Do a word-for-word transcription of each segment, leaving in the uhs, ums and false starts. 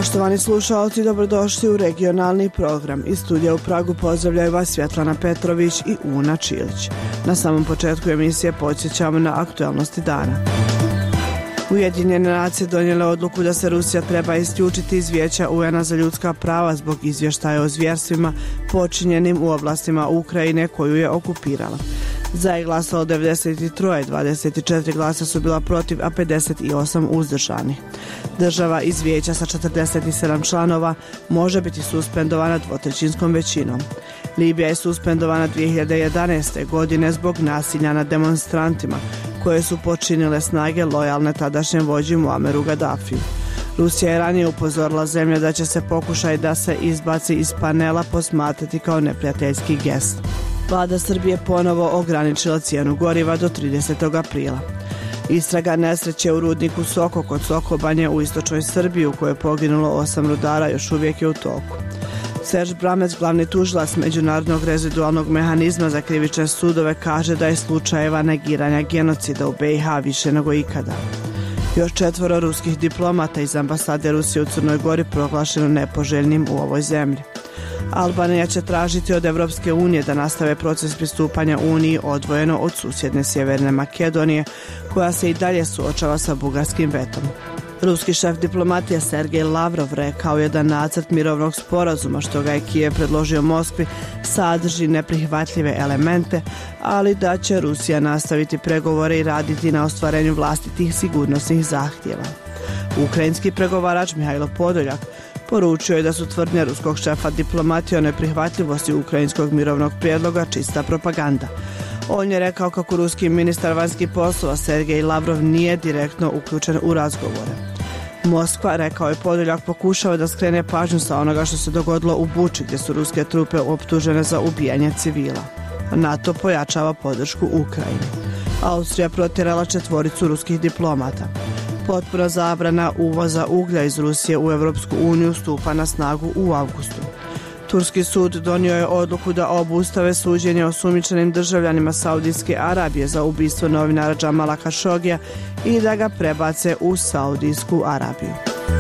Poštovani slušalci, dobrodošli u regionalni program. Iz studija u Pragu pozdravljaju vas Svjetlana Petrović i Una Čilić. Na samom početku emisije podsjećamo na aktualnosti dana. Ujedinjene nacije donijele odluku da se Rusija treba isključiti iz Vijeća U N A za ljudska prava zbog izvještaja o zvjerstvima počinjenim u oblastima Ukrajine koju je okupirala. Za je glasalo devedeset tri, dvadeset četiri glasa su bila protiv, a pedeset osam uzdržanih. Država iz vijeća sa četrdeset sedam članova može biti suspendovana dvotrećinskom većinom. Libija je suspendovana dvije hiljade jedanaeste. godine zbog nasilja nad demonstrantima koje su počinile snage lojalne tadašnjem vođi Muammeru Gaddafiju. Rusija je ranije upozorila zemlje da će se pokušaj da se izbaci iz panela posmatrati kao neprijateljski gest. Vlada Srbije ponovo ograničila cijenu goriva do tridesetog aprila. Istraga nesreće u rudniku Soko kod Sokobanje u istočnoj Srbiji u kojoj je poginulo osam rudara još uvijek je u toku. Serž Bramec, glavni tužilac Međunarodnog rezidualnog mehanizma za krivične sudove, kaže da je slučajeva negiranja genocida u B i H više nego ikada. Još četvoro ruskih diplomata iz ambasade Rusije u Crnoj Gori proglašeno nepoželjnim u ovoj zemlji. Albanija će tražiti od Evropske unije da nastave proces pristupanja Uniji odvojeno od susjedne Sjeverne Makedonije, koja se i dalje suočava sa bugarskim vetom. Ruski šef diplomatije Sergej Lavrov rekao je da nacrt mirovnog sporazuma što ga je Kijev predložio Moskvi sadrži neprihvatljive elemente, ali da će Rusija nastaviti pregovore i raditi na ostvarenju vlastitih sigurnosnih zahtjeva. Ukrajinski pregovarač Mihajlo Podoljak poručio je da su tvrdnje ruskog šefa diplomatije o neprihvatljivosti ukrajinskog mirovnog prijedloga čista propaganda. On je rekao kako ruski ministar vanjskih poslova Sergej Lavrov nije direktno uključen u razgovore. Moskva, rekao je Podoljak, pokušava da skrene pažnju sa onoga što se dogodilo u Buči gdje su ruske trupe optužene za ubijanje civila. NATO pojačava podršku Ukrajini. Austrija protjerala četvoricu ruskih diplomata. Potpuna zabrana uvoza uglja iz Rusije u Europsku uniju stupa na snagu u avgustu. Turski sud donio je odluku da obustave suđenje osumnjičenim državljanima Saudijske Arabije za ubistvo novinara Džamala Kašogija i da ga prebace u Saudijsku Arabiju.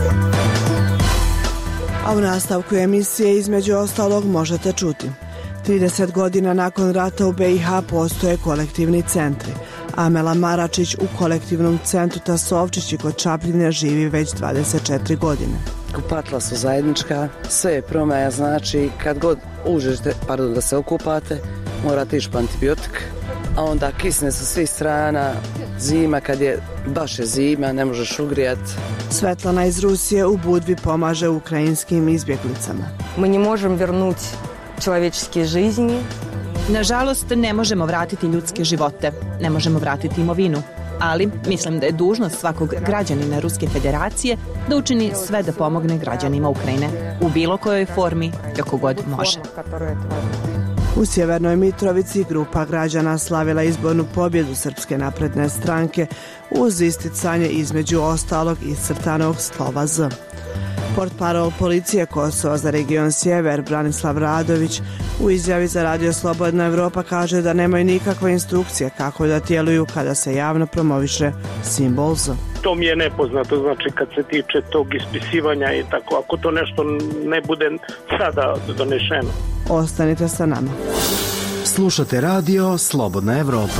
A u nastavku emisije između ostalog možete čuti: trideset godina nakon rata u B i H postoje kolektivni centri. Amela Maračić u kolektivnom centru Tasovčići kod Čapljine živi već dvadeset četiri godine. Kupatla su zajednička, sve je promaja, znači kad god uđete, pardon, da se okupate, morate ići po antibiotik, a onda kisne sa svih strana, zima, kad je baš je zima, ne možeš ugrijati. Svetlana iz Rusije u Budvi pomaže ukrajinskim izbjeglicama. Mi ne možemo vrnuti človečke жизни. Nažalost, ne možemo vratiti ljudske živote, ne možemo vratiti imovinu, ali mislim da je dužnost svakog građanina Ruske federacije da učini sve da pomogne građanima Ukrajine u bilo kojoj formi, kako god može. U Sjevernoj Mitrovici grupa građana slavila izbornu pobjedu Srpske napredne stranke uz isticanje između ostalog iscrtanog slova Z. Portparol policije Kosova za region Sjever Branislav Radović u izjavi za Radio Slobodna Evropa kaže da nemaju nikakve instrukcije kako da djeluju kada se javno promoviše simbol Z. To mi je nepoznato, znači kad se tiče tog ispisivanja i tako, ako to nešto ne bude sada donešeno. Ostanite sa nama. Slušate Radio Slobodna Evropa.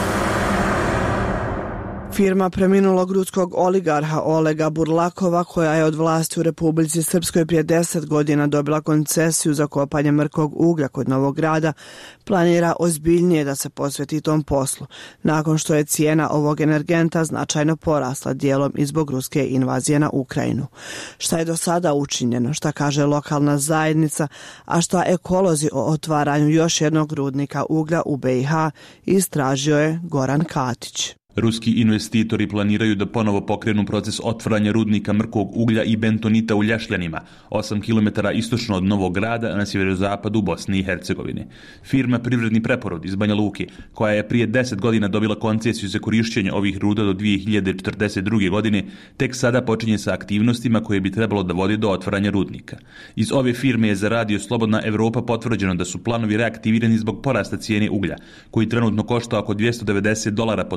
Firma preminulog ruskog oligarha Olega Burlakova, koja je od vlasti u Republici Srpskoj prije deset godina dobila koncesiju za kopanje mrkog uglja kod Novog Grada, planira ozbiljnije da se posveti tom poslu, nakon što je cijena ovog energenta značajno porasla dijelom i zbog ruske invazije na Ukrajinu. Šta je do sada učinjeno, šta kaže lokalna zajednica, a šta ekolozi o otvaranju još jednog rudnika uglja u B i H, istražio je Goran Katić. Ruski investitori planiraju da ponovo pokrenu proces otvaranja rudnika mrkog uglja i bentonita u Ljašljanima, osam kilometara istočno od Novog Grada na sjeverozapadu Bosne i Hercegovine. Firma Privredni preporod iz Banja Luke, koja je prije deset godina dobila koncesiju za korišćenje ovih ruda do dvije hiljade četrdeset druge. godine, tek sada počinje sa aktivnostima koje bi trebalo da vodi do otvaranja rudnika. Iz ove firme je za Radio Slobodna Evropa potvrđeno da su planovi reaktivirani zbog porasta cijene uglja, koji trenutno košta oko dvjesto devedeset dolara po toni,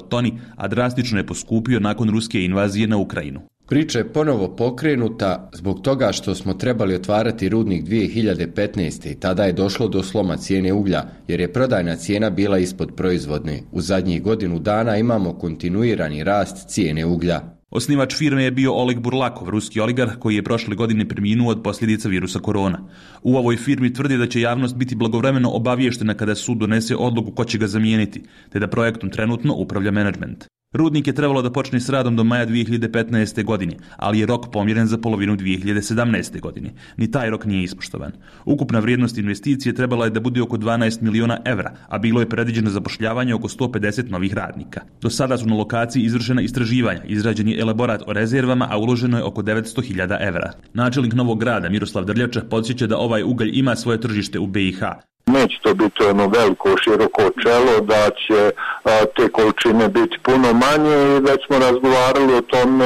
a drastično je poskupio nakon ruske invazije na Ukrajinu. Priča je ponovo pokrenuta zbog toga što smo trebali otvarati rudnik dvije hiljade petnaeste. i tada je došlo do sloma cijene uglja jer je prodajna cijena bila ispod proizvodne. U zadnjih godinu dana imamo kontinuirani rast cijene uglja. Osnivač firme je bio Oleg Burlakov, ruski oligarh koji je prošle godine preminuo od posljedica virusa korona. U ovoj firmi tvrdi da će javnost biti blagovremeno obaviještena kada sud donese odluku ko će ga zamijeniti, te da projektom trenutno upravlja menadžment. Rudnik je trebalo da počne s radom do maja dvije hiljade petnaeste. godine, ali je rok pomjeren za polovinu dvije hiljade sedamnaeste. godine. Ni taj rok nije ispoštovan. Ukupna vrijednost investicije trebala je da bude oko dvanaest miliona evra, a bilo je predviđeno zapošljavanje oko sto pedeset novih radnika. Do sada su na lokaciji izvršena istraživanja, izrađen je elaborat o rezervama, a uloženo je oko devetsto hiljada evra. Načelnik Novog Grada Miroslav Drljača podsjeća da ovaj ugalj ima svoje tržište u B i H. Neće to biti ono veliko, široko čelo, da će a, te količine biti puno manje i već smo razgovarali o tome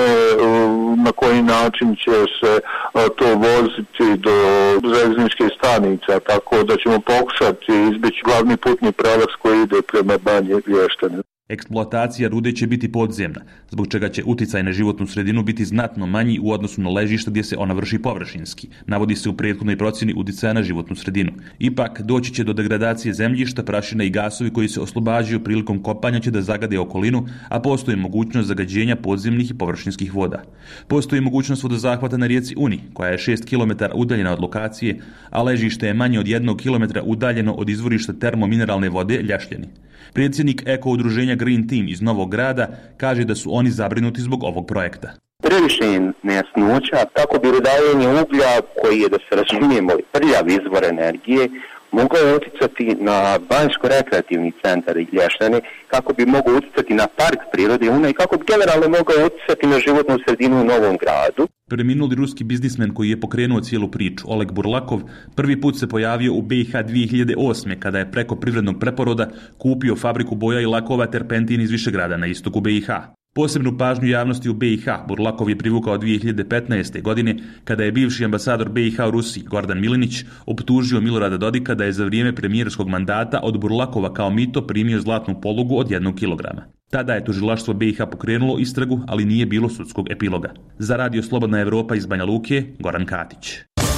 a, na koji način će se a, to voziti do željezničkih stanica, tako da ćemo pokušati izbjeći glavni putni pravac koji ide prema Banji Lještane. Eksploatacija rude će biti podzemna, zbog čega će uticaj na životnu sredinu biti znatno manji u odnosu na ležišta gdje se ona vrši površinski, navodi se u prethodnoj procjeni uticaja na životnu sredinu. Ipak, doći će do degradacije zemljišta, prašina i gasovi koji se oslobađaju prilikom kopanja će da zagade okolinu, a postoji mogućnost zagađenja podzemnih i površinskih voda. Postoji mogućnost vodozahvata na rijeci Uni, koja je šest kilometara udaljena od lokacije, a ležište je manje od jednog kilometra udaljeno od izvorišta termomineralne vode Ljašljani. Predsjednik Eko udruženja Green Team iz Novog Grada kaže da su oni zabrinuti zbog ovog projekta. Previše je nejasnoća, tako bi rudarenje uglja, koji je, da se razumijemo, prljav izvor energije, mogao uticati na banjsko-rekreativni centar Lještane, kako bi mogao uticati na park prirode Una i kako bi generalno mogao uticati na životnu sredinu u Novom Gradu. Preminuli ruski biznismen koji je pokrenuo cijelu priču, Oleg Burlakov, prvi put se pojavio u B i H dvije hiljade osme. kada je preko privrednog preporoda kupio fabriku boja i lakova Terpentin iz Višegrada na istoku B i H. Posebnu pažnju javnosti u B i H Burlakov je privukao dvije hiljade petnaeste. godine kada je bivši ambasador B i H u Rusiji, Gordan Milinić, optužio Milorada Dodika da je za vrijeme premijerskog mandata od Burlakova kao mito primio zlatnu polugu od jednog kilograma. Tada je tužilaštvo B i H pokrenulo istragu, ali nije bilo sudskog epiloga. Za Radio Slobodna Evropa iz Banja Luke, Goran Katić.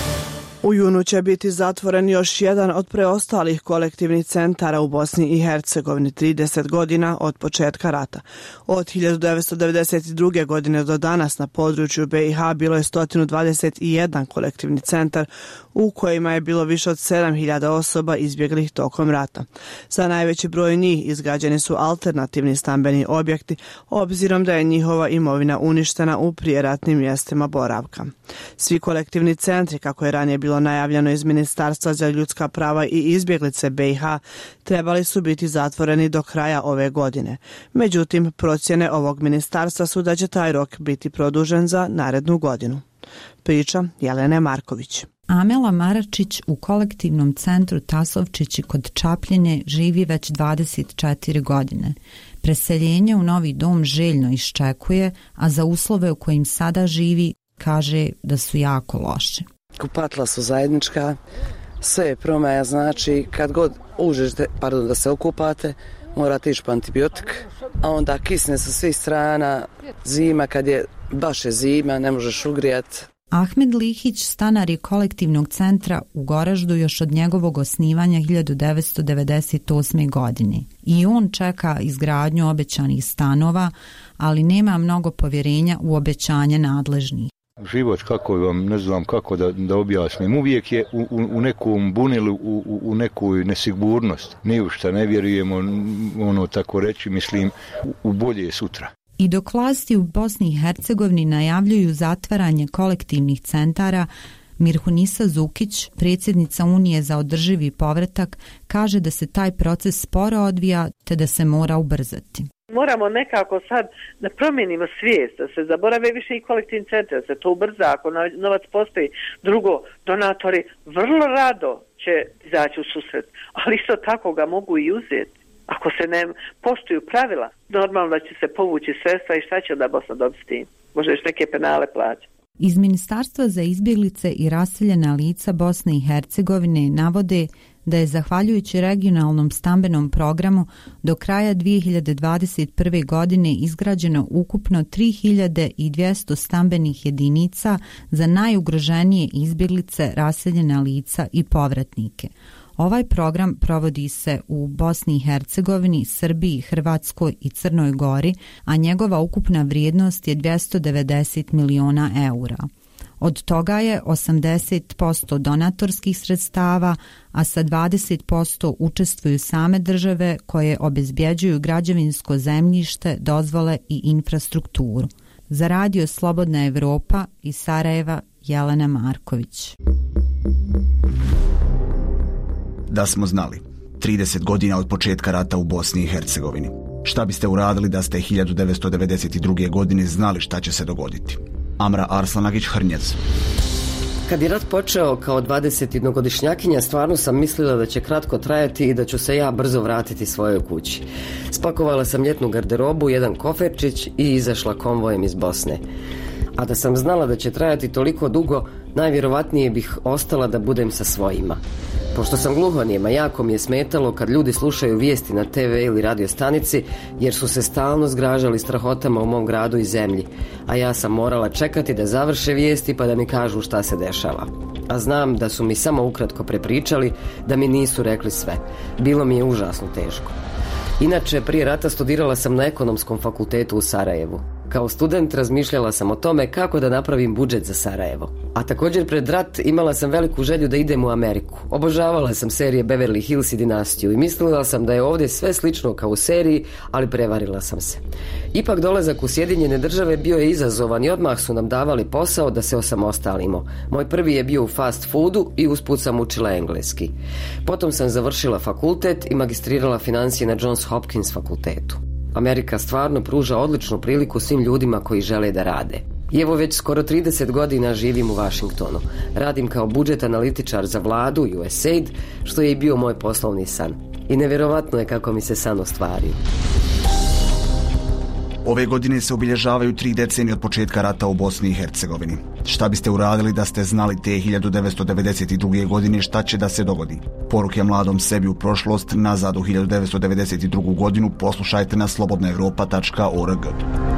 U junu će biti zatvoren još jedan od preostalih kolektivnih centara u Bosni i Hercegovini trideset godina od početka rata. Od hiljadu devetsto devedeset druge. godine do danas na području B i H bilo je sto dvadeset jedan kolektivni centar u kojima je bilo više od sedam hiljada osoba izbjeglih tokom rata. Za najveći broj njih izgrađeni su alternativni stambeni objekti, obzirom da je njihova imovina uništena u prijeratnim mjestima boravka. Svi kolektivni centri, kako je ranije bilo najavljeno iz Ministarstva za ljudska prava i izbjeglice B i H, trebali su biti zatvoreni do kraja ove godine. Međutim, procjene ovog ministarstva su da će taj rok biti produžen za narednu godinu. Priča Jelene Marković. Amela Maračić u kolektivnom centru Tasovčići kod Čapljine živi već dvadeset četiri godine. Preseljenje u novi dom željno iščekuje, a za uslove u kojim sada živi kaže da su jako loše. Kupatla su zajednička, sve je promaja, znači kad god uđete, pardon, da se okupate, morate ići po antibiotik, a onda kisne sa svih strana, zima, kad je baš je zima, ne možeš ugrijati. Ahmed Lihić stanar je kolektivnog centra u Goraždu još od njegovog osnivanja hiljadu devetsto devedeset osme. godine. I on čeka izgradnju obećanih stanova, ali nema mnogo povjerenja u obećanje nadležnih. Život, kako vam, ne znam kako da, da objasnim, uvijek je u, u, u nekom bunilu, u, u nekoj nesigurnost. Ni u šta ne vjerujemo, ono tako reći, mislim, u, u bolje sutra. I dok vlasti u Bosni i Hercegovini najavljuju zatvaranje kolektivnih centara, Mirhunisa Zukić, predsjednica Unije za održivi povratak, kaže da se taj proces sporo odvija te da se mora ubrzati. Moramo nekako sad da promijenimo svijest, da se zaborave više i kolektivni centri, da se to ubrza, ako novac postoji. Drugo, donatori vrlo rado će izaći u susret, ali isto tako ga mogu i uzeti. Ako se ne poštuju pravila, normalno da će se povući sredstva i šta će da Bosna dobiti s tim? Možda još neke penale plaća. Iz Ministarstva za izbjeglice i raseljena lica Bosne i Hercegovine navode da je zahvaljujući regionalnom stambenom programu do kraja dvije hiljade dvadeset prve. godine izgrađeno ukupno tri hiljade dvjesto stambenih jedinica za najugroženije izbjeglice, raseljena lica i povratnike. Ovaj program provodi se u Bosni i Hercegovini, Srbiji, Hrvatskoj i Crnoj Gori, a njegova ukupna vrijednost je dvjesto devedeset miliona eura. Od toga je osamdeset posto donatorskih sredstava, a sa dvadeset posto učestvuju same države koje obezbjeđuju građevinsko zemljište, dozvole i infrastrukturu. Za radio Slobodna Evropa iz Sarajeva, Jelena Marković. Da smo znali, trideset godina od početka rata u Bosni i Hercegovini. Šta biste uradili da ste hiljadu devetsto devedeset druge. godine znali šta će se dogoditi? Amra Arslanagić-Hrnjec. Kad je rat počeo kao dvadesetjednogodišnjakinja, stvarno sam mislila da će kratko trajati i da ću se ja brzo vratiti svojoj kući. Spakovala sam ljetnu garderobu, jedan koferčić i izašla konvojem iz Bosne. A da sam znala da će trajati toliko dugo, najvjerovatnije bih ostala da budem sa svojima. Pošto sam gluhonijema, jako mi je smetalo kad ljudi slušaju vijesti na te ve ili radio stanici, jer su se stalno zgražali strahotama u mom gradu i zemlji, a ja sam morala čekati da završe vijesti pa da mi kažu šta se dešava. A znam da su mi samo ukratko prepričali, da mi nisu rekli sve. Bilo mi je užasno teško. Inače, prije rata studirala sam na ekonomskom fakultetu u Sarajevu. Kao student razmišljala sam o tome kako da napravim budžet za Sarajevo. A također pred rat imala sam veliku želju da idem u Ameriku. Obožavala sam serije Beverly Hills i Dinastiju i mislila sam da je ovdje sve slično kao u seriji, ali prevarila sam se. Ipak dolazak u Sjedinjene Države bio je izazovan i odmah su nam davali posao da se osamostalimo. Moj prvi je bio u fast foodu i usput sam učila engleski. Potom sam završila fakultet i magistrirala financije na Johns Hopkins fakultetu. Amerika stvarno pruža odličnu priliku svim ljudima koji žele da rade. I evo već skoro trideset godina živim u Washingtonu. Radim kao budžet analitičar za vladu U S A I D, što je i bio moj poslovni san. I nevjerovatno je kako mi se san ostvario. Ove godine se obilježavaju tri decenije od početka rata u Bosni i Hercegovini. Šta biste uradili da ste znali te hiljadu devetsto devedeset druge. godine šta će da se dogodi? Poruke mladom sebi u prošlost, nazad u hiljadu devetsto devedeset drugu. godinu poslušajte na slobodna evropa tačka org.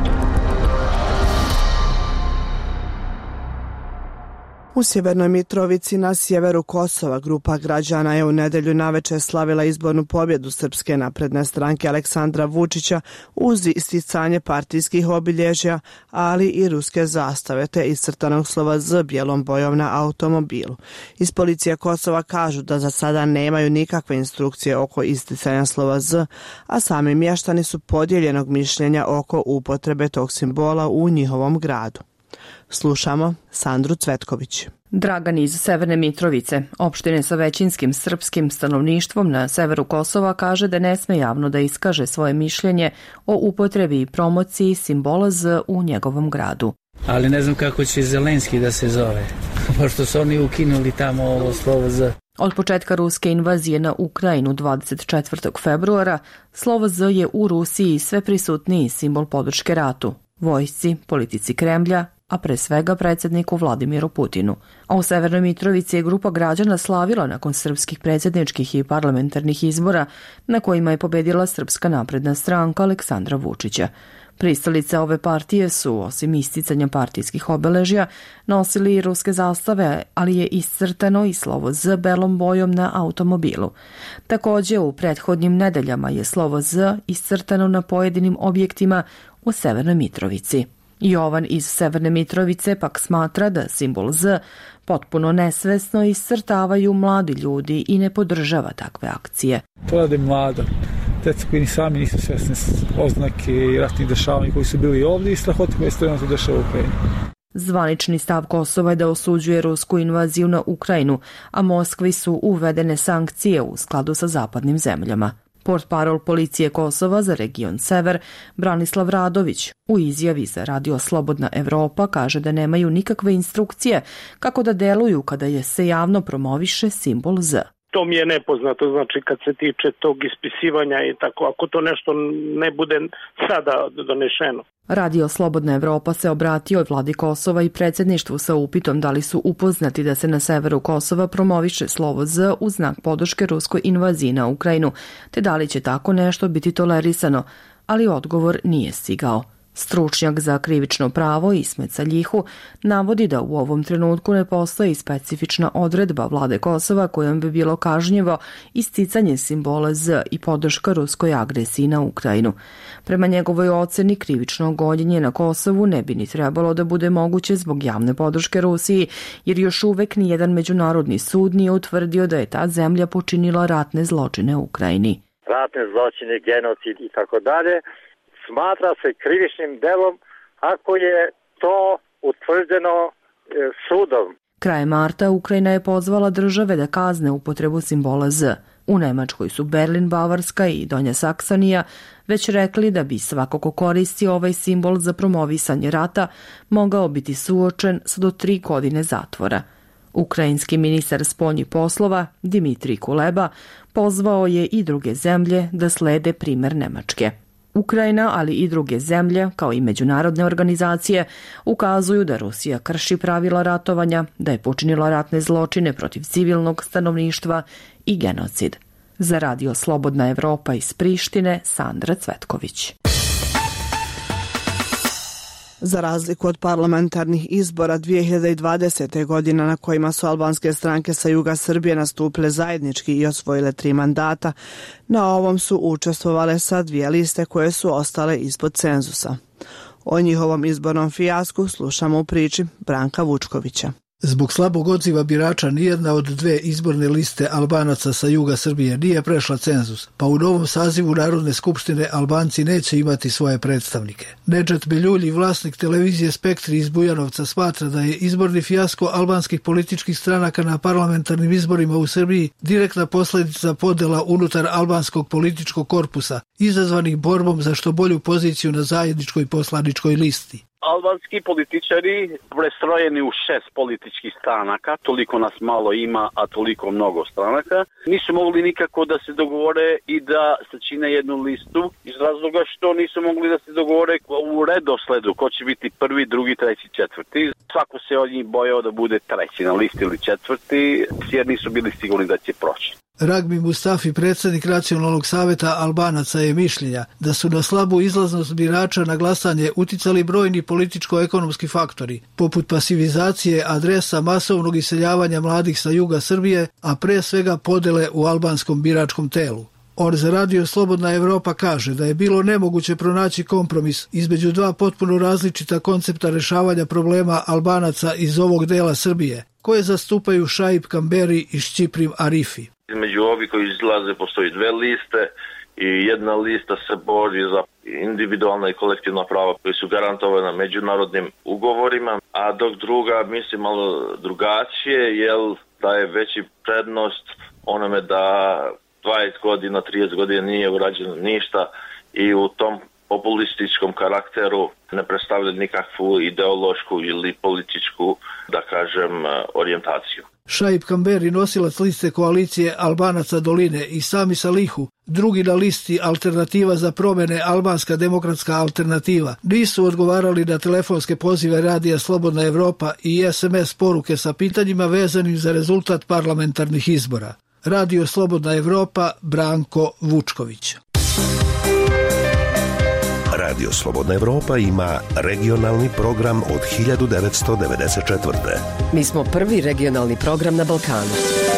U Sjevernoj Mitrovici na sjeveru Kosova grupa građana je u nedjelju navečer slavila izbornu pobjedu Srpske napredne stranke Aleksandra Vučića uz isticanje partijskih obilježja, ali i ruske zastave te iscrtanog slova Z bijelom bojom na automobilu. Iz policije Kosova kažu da za sada nemaju nikakve instrukcije oko isticanja slova Z, a sami mještani su podijeljenog mišljenja oko upotrebe tog simbola u njihovom gradu. Slušamo Sandru Cvetković. Dragan iz Severne Mitrovice, opštine sa većinskim srpskim stanovništvom na severu Kosova, kaže da ne sme javno da iskaže svoje mišljenje o upotrebi i promociji simbola Z u njegovom gradu. Ali ne znam kako će Zelenski da se zove, pošto su oni ukinuli tamo ovo slovo Z. Od početka ruske invazije na Ukrajinu dvadeset četvrtog februara, slovo Z je u Rusiji sve prisutniji simbol podrške ratu, vojsci, politici Kremlja, a pre svega predsjedniku Vladimiru Putinu. A u Severnoj Mitrovici je grupa građana slavila nakon srpskih predsjedničkih i parlamentarnih izbora na kojima je pobedila Srpska napredna stranka Aleksandra Vučića. Pristalice ove partije su, osim isticanja partijskih obeležja, nosili i ruske zastave, ali je iscrtano i slovo Z belom bojom na automobilu. Također, u prethodnim nedeljama je slovo Z iscrtano na pojedinim objektima u Severnoj Mitrovici. Jovan iz Severne Mitrovice pak smatra da simbol Z potpuno nesvesno iscrtavaju mladi ljudi i ne podržava takve akcije. To rade mlada. Deca koji ni sami nisu svesni oznake i ratnih dešavanja koji su bili ovdje i strahoti koje se trenutno dešava u Ukrajini. Zvanični stav Kosova je da osuđuje rusku invaziju na Ukrajinu, a Moskvi su uvedene sankcije u skladu sa zapadnim zemljama. Portparol policije Kosova za region Sever, Branislav Radović, u izjavi za radio Slobodna Evropa kaže da nemaju nikakve instrukcije kako da deluju kada je se javno promoviše simbol Z. to mi je nepoznato, znači kad se tiče tog ispisivanja i tako, ako to nešto ne bude sada donešeno. Radio Slobodna Evropa se obratio vladi Kosova i predsjedništvu sa upitom da li su upoznati da se na severu Kosova promoviše slovo Z u znak podrške ruskoj invaziji na Ukrajinu, te da li će tako nešto biti tolerisano, ali odgovor nije stigao. Stručnjak za krivično pravo Ismet Saljihu navodi da u ovom trenutku ne postoji specifična odredba vlade Kosova kojom bi bilo kažnjivo isticanje simbola Z i podrška ruskoj agresiji na Ukrajinu. Prema njegovoj oceni, krivično gonjenje na Kosovu ne bi ni trebalo da bude moguće zbog javne podrške Rusiji, jer još uvek nijedan međunarodni sud nije utvrdio da je ta zemlja počinila ratne zločine u Ukrajini. Ratne zločine, genocid i tako dalje smatra se krivičnim delom ako je to utvrđeno sudom. Krajem marta Ukrajina je pozvala države da kazne upotrebu simbola Z. U Nemačkoj su Berlin, Bavarska i Donja Saksonija već rekli da bi svako ko koristi ovaj simbol za promovisanje rata mogao biti suočen sa do tri godine zatvora. Ukrajinski ministar spoljnih poslova Dimitrij Kuleba pozvao je i druge zemlje da slede primer Nemačke. Ukrajina, ali i druge zemlje, kao i međunarodne organizacije, ukazuju da Rusija krši pravila ratovanja, da je počinila ratne zločine protiv civilnog stanovništva i genocid. Za Radio Slobodna Evropa iz Prištine, Sandra Cvetković. Za razliku od parlamentarnih izbora dvije hiljade dvadesete. godine na kojima su albanske stranke sa juga Srbije nastupile zajednički i osvojile tri mandata, na ovom su učestvovale sa dvije liste koje su ostale ispod cenzusa. O njihovom izbornom fijasku slušamo u priči Branka Vučkovića. Zbog slabog odziva birača nijedna od dve izborne liste Albanaca sa juga Srbije nije prešla cenzus, pa u novom sazivu Narodne skupštine Albanci neće imati svoje predstavnike. Nedžet Beljulji, vlasnik televizije Spektri iz Bujanovca, smatra da je izborni fijasko albanskih političkih stranaka na parlamentarnim izborima u Srbiji direktna posljedica podela unutar albanskog političkog korpusa, izazvanih borbom za što bolju poziciju na zajedničkoj poslaničkoj listi. Albanski političari prestrojeni u šest političkih stranaka, toliko nas malo ima, a toliko mnogo stranaka, nisu mogli nikako da se dogovore i da sačine jednu listu iz razloga što nisu mogli da se dogovore u redosledu ko će biti prvi, drugi, treći, četvrti. Svako se od njih bojao da bude treći na listi ili četvrti, jer nisu bili sigurni da će proći. Ragbi Mustafi, predsjednik Nacionalnog saveta Albanaca, je mišljenja da su na slabu izlaznost birača na glasanje uticali brojni političko-ekonomski faktori, poput pasivizacije adresa, masovnog iseljavanja mladih sa juga Srbije, a pre svega podele u albanskom biračkom telu. On za Radio Slobodna Evropa kaže da je bilo nemoguće pronaći kompromis između dva potpuno različita koncepta rešavanja problema Albanaca iz ovog dela Srbije, koje zastupaju Šaip Kamberi i Šćiprim Arifi. Između ovi koji izlaze postoji dve liste i jedna lista se bori za individualna i kolektivna prava koji su garantovana međunarodnim ugovorima, a dok druga misli malo drugačije, jer daje veći prednost onome da dvadeset godina, trideset godina nije urađeno ništa i u tom populističkom karakteru ne predstavlja nikakvu ideološku ili političku, da kažem, orijentaciju. Šaip Kamberi, nosilac liste koalicije Albanaca Doline, i Sami Salihu, drugi na listi Alternativa za promjene Albanska demokratska alternativa, nisu odgovarali na telefonske pozive Radija Slobodna Evropa i es em es poruke sa pitanjima vezanim za rezultat parlamentarnih izbora. Radio Slobodna Evropa, Branko Vučković. Radio Slobodna Evropa ima regionalni program od hiljadu devetsto devedeset četvrte. Mi smo prvi regionalni program na Balkanu.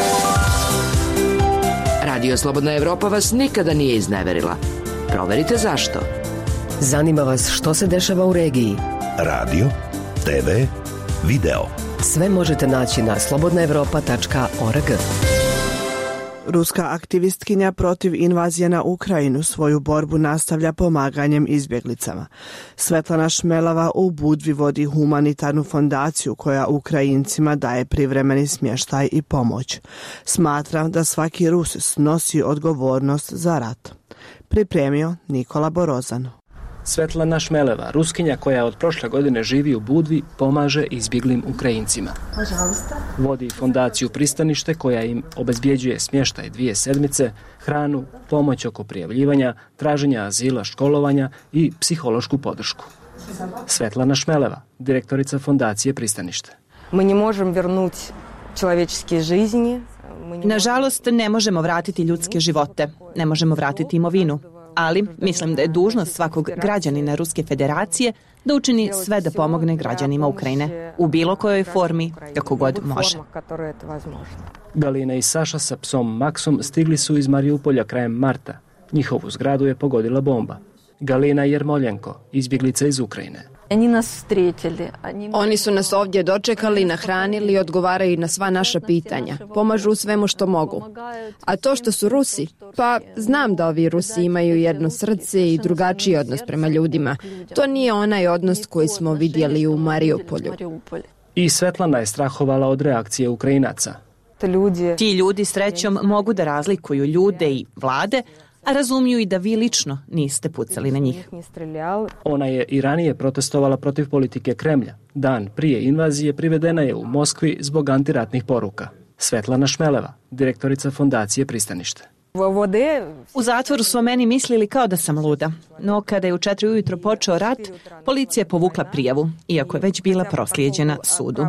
Radio Slobodna Evropa vas nikada nije izneverila. Proverite zašto. Zanima vas što se dešava u regiji. Radio, te ve, video. Sve možete naći na slobodna evropa tačka org. Ruska aktivistkinja protiv invazije na Ukrajinu svoju borbu nastavlja pomaganjem izbjeglicama. Svetlana Šmelava u Budvi vodi humanitarnu fondaciju koja Ukrajincima daje privremeni smještaj i pomoć. Smatra da svaki Rus snosi odgovornost za rat. Pripremio Nikola Borozan. Svetlana Šmeleva, Ruskinja koja od prošle godine živi u Budvi, pomaže izbjeglim Ukrajincima. Vodi fondaciju Pristanište koja im obezbjeđuje smještaj dvije sedmice, hranu, pomoć oko prijavljivanja, traženja azila, školovanja i psihološku podršku. Svetlana Šmeleva, direktorica fondacije Pristanište. Mi ne možemo vrnuti človečke жизни. Nažalost, ne možemo vratiti ljudske živote, ne možemo vratiti imovinu, ali mislim da je dužnost svakog građanina Ruske federacije da učini sve da pomogne građanima Ukrajine u bilo kojoj formi, kako god može. Galina i Saša sa psom Maksom stigli su iz Mariupolja krajem marta. Njihovu zgradu je pogodila bomba. Galina Jermoljenko, izbjeglica iz Ukrajine. Oni su nas ovdje dočekali, nahranili i odgovaraju na sva naša pitanja. Pomažu u svemu što mogu. A to što su Rusi, pa znam da ovi Rusi imaju jedno srce i drugačiji odnos prema ljudima. To nije onaj odnos koji smo vidjeli u Mariupolju. I Svetlana je strahovala od reakcije Ukrajinaca. Ti ljudi srećom mogu da razlikuju ljude i vlade, a razumiju i da vi lično niste pucali na njih. Ona je i ranije protestovala protiv politike Kremlja. Dan prije invazije privedena je u Moskvi zbog antiratnih poruka. Svetlana Šmeleva, direktorica fondacije Pristanište. U zatvoru su o meni mislili kao da sam luda, no kada je u četiri ujutro počeo rat, policija je povukla prijavu, iako je već bila proslijeđena sudu.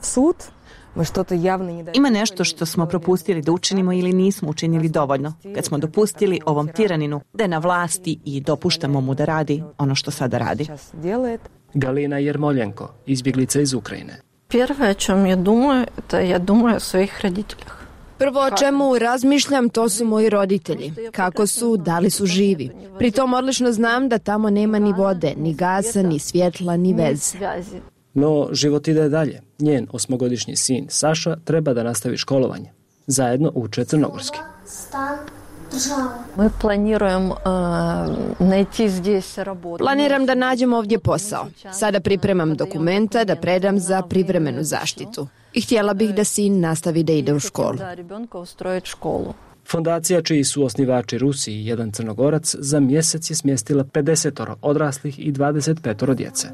Ima nešto što smo propustili da učinimo ili nismo učinili dovoljno, kad smo dopustili ovom tiraninu da je na vlasti i dopuštamo mu da radi ono što sada radi. Galina Jermoljenko, izbjeglica iz Ukrajine. Prvo o čem ja думаю, to ja думаю o svojih roditeljih. Prvo o čemu razmišljam, to su moji roditelji. Kako su, da li su živi. Pritom odlično znam da tamo nema ni vode, ni gasa, ni svjetla, ni veze. No, život ide dalje. Njen osmogodišnji sin Saša treba da nastavi školovanje. Zajedno uče crnogorski. Mi planirujemo najti здесь работу. Planiram da nađem ovdje posao. Sada pripremam dokumenta da predam za privremenu zaštitu. I htjela bih da sin nastavi da ide u školu. Fondacija, čiji su osnivači Rusi i jedan Crnogorac, za mjesec je smjestila pedeset odraslih i dvadeset pet djece.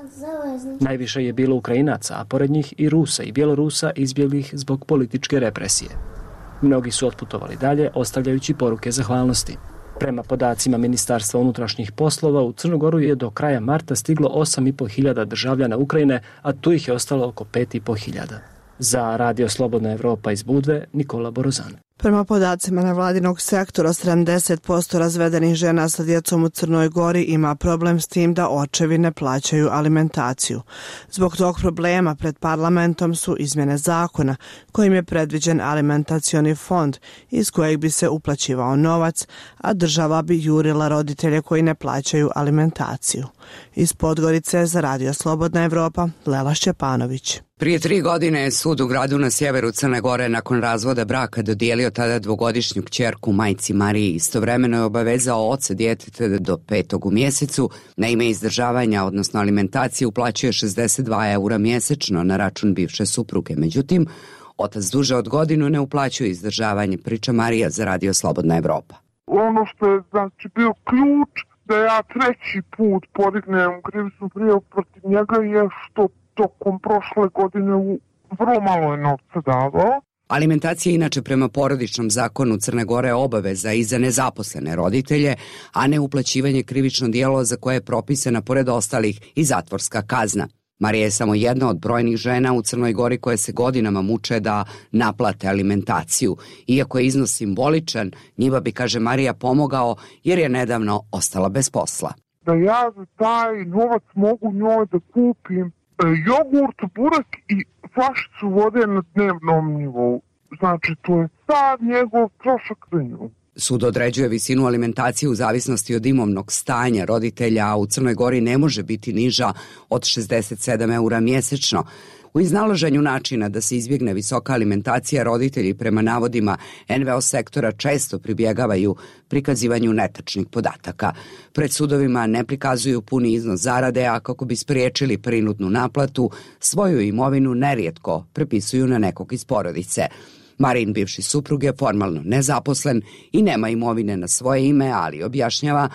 Najviše je bilo Ukrajinaca, a pored njih i Rusa i Bjelorusa izbjeglih zbog političke represije. Mnogi su otputovali dalje, ostavljajući poruke zahvalnosti. Prema podacima Ministarstva unutrašnjih poslova, u Crnogoru je do kraja marta stiglo osam i pol hiljada državljana Ukrajine, a tu ih je ostalo oko pet i pol hiljada. Za Radio Slobodna Evropa iz Budve, Nikola Borozan. Prema podacima nevladinog sektora, sedamdeset posto razvedenih žena sa djecom u Crnoj Gori ima problem s tim da očevi ne plaćaju alimentaciju. Zbog tog problema pred parlamentom su izmjene zakona kojim je predviđen alimentacioni fond iz kojeg bi se uplaćivao novac, a država bi jurila roditelje koji ne plaćaju alimentaciju. Iz Podgorice za Radio Slobodna Evropa, Lela Šćepanović. Prije tri godine je sud u gradu na sjeveru Crne Gore nakon razvoda braka dodijelio tada dvogodišnju kćerku majci Mariji. Istovremeno je obavezao oca djeteta da do petog u mjesecu na ime izdržavanja, odnosno alimentacije, uplaćuje šezdeset dva eura mjesečno na račun bivše supruge. Međutim, otac duže od godinu ne uplaćuje izdržavanje, priča Marija za Radio Slobodna Evropa. Ono što je znači bio ključ da ja treći put podignem krivičnu prijavu protiv njega je što tokom prošle godine u vrlo malo je novca davao. Alimentacija je inače prema porodičnom zakonu Crne Gore obaveza i za nezaposlene roditelje, a ne uplaćivanje krivično djelo za koje je propisana pored ostalih i zatvorska kazna. Marija je samo jedna od brojnih žena u Crnoj Gori koje se godinama muče da naplate alimentaciju. Iako je iznos simboličan, njima bi, kaže Marija, pomogao jer je nedavno ostala bez posla. Da ja za taj novac mogu njoj da kupim jogurt, burak i flašicu vode na dnevnom nivou. Znači, to je sad njegov trošak za nju. Sud određuje visinu alimentacije u zavisnosti od imovnog stanja roditelja, a u Crnoj Gori ne može biti niža od šezdeset sedam eura mjesečno. U iznalaženju načina da se izbjegne visoka alimentacija, roditelji prema navodima en ve o sektora često pribjegavaju prikazivanju netačnih podataka. Pred sudovima ne prikazuju puni iznos zarade, a kako bi spriječili prinudnu naplatu, svoju imovinu nerijetko prepisuju na nekog iz porodice. Marin, bivši suprug, je formalno nezaposlen i nema imovine na svoje ime, ali objašnjava,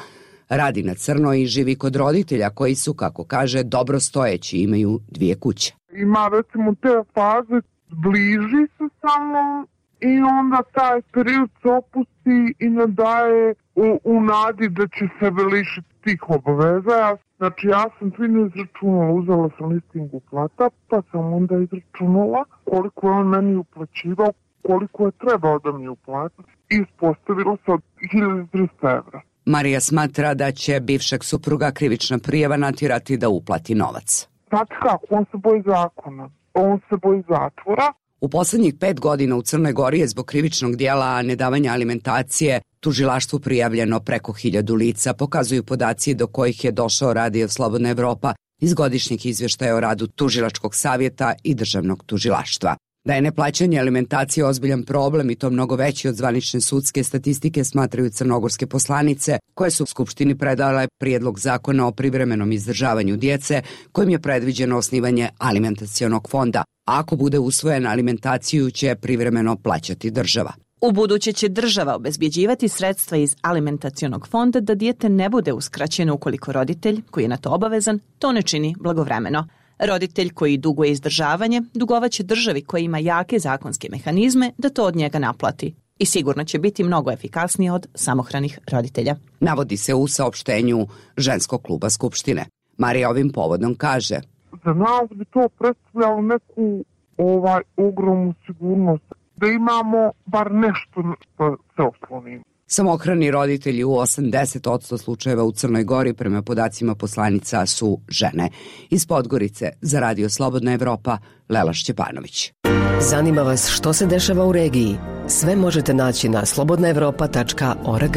Radi na crno i živi kod roditelja koji su, kako kaže, dobro stojeći, imaju dvije kuće. Ima recimo te faze, bliži se sa mnom i onda taj period se opusti i ne daje u, u nadi da će sebe lišiti tih obaveza. Znači ja sam fino izračunala, uzela sam listingu plata, pa sam onda izračunala koliko je on meni uplaćivao, koliko je trebao da mi uplati i ispostavilo se od hiljadu trista evra. Marija smatra da će bivšeg supruga krivična prijava natjerati da uplati novac. Znate kako, on se boji zakona, on se boji zatvora. U poslednjih pet godina u Crnoj Gori je zbog krivičnog dijela nedavanja alimentacije tužilaštvu prijavljeno preko hiljadu lica, pokazuju podaci do kojih je došao Radio Slobodna Evropa iz godišnjeg izvještaja o radu Tužilačkog savjeta i Državnog tužilaštva. Da je neplaćanje alimentacije ozbiljan problem i to mnogo veći od zvanične sudske statistike smatraju crnogorske poslanice koje su Skupštini predale prijedlog zakona o privremenom izdržavanju djece kojim je predviđeno osnivanje alimentacionog fonda. A ako bude usvojen, alimentaciju će privremeno plaćati država. U buduće će država obezbjeđivati sredstva iz alimentacionog fonda da dijete ne bude uskraćeno ukoliko roditelj, koji je na to obavezan, to ne čini blagovremeno. Roditelj koji duguje izdržavanje dugovaće državi koja ima jake zakonske mehanizme da to od njega naplati. I sigurno će biti mnogo efikasnije od samohranih roditelja. Navodi se u saopštenju ženskog kluba Skupštine. Marija ovim povodom kaže: za nas bi to predstavljalo neku ovaj ogromnu sigurnost, da imamo bar nešto da se oslonimo. Samohrani roditelji u osamdeset posto slučajeva u Crnoj Gori prema podacima poslanica su žene. Iz Podgorice za Radio Slobodna Evropa, Lela Šćepanović. Zanima vas što se dešava u regiji? Sve možete naći na slobodna evropa tačka org.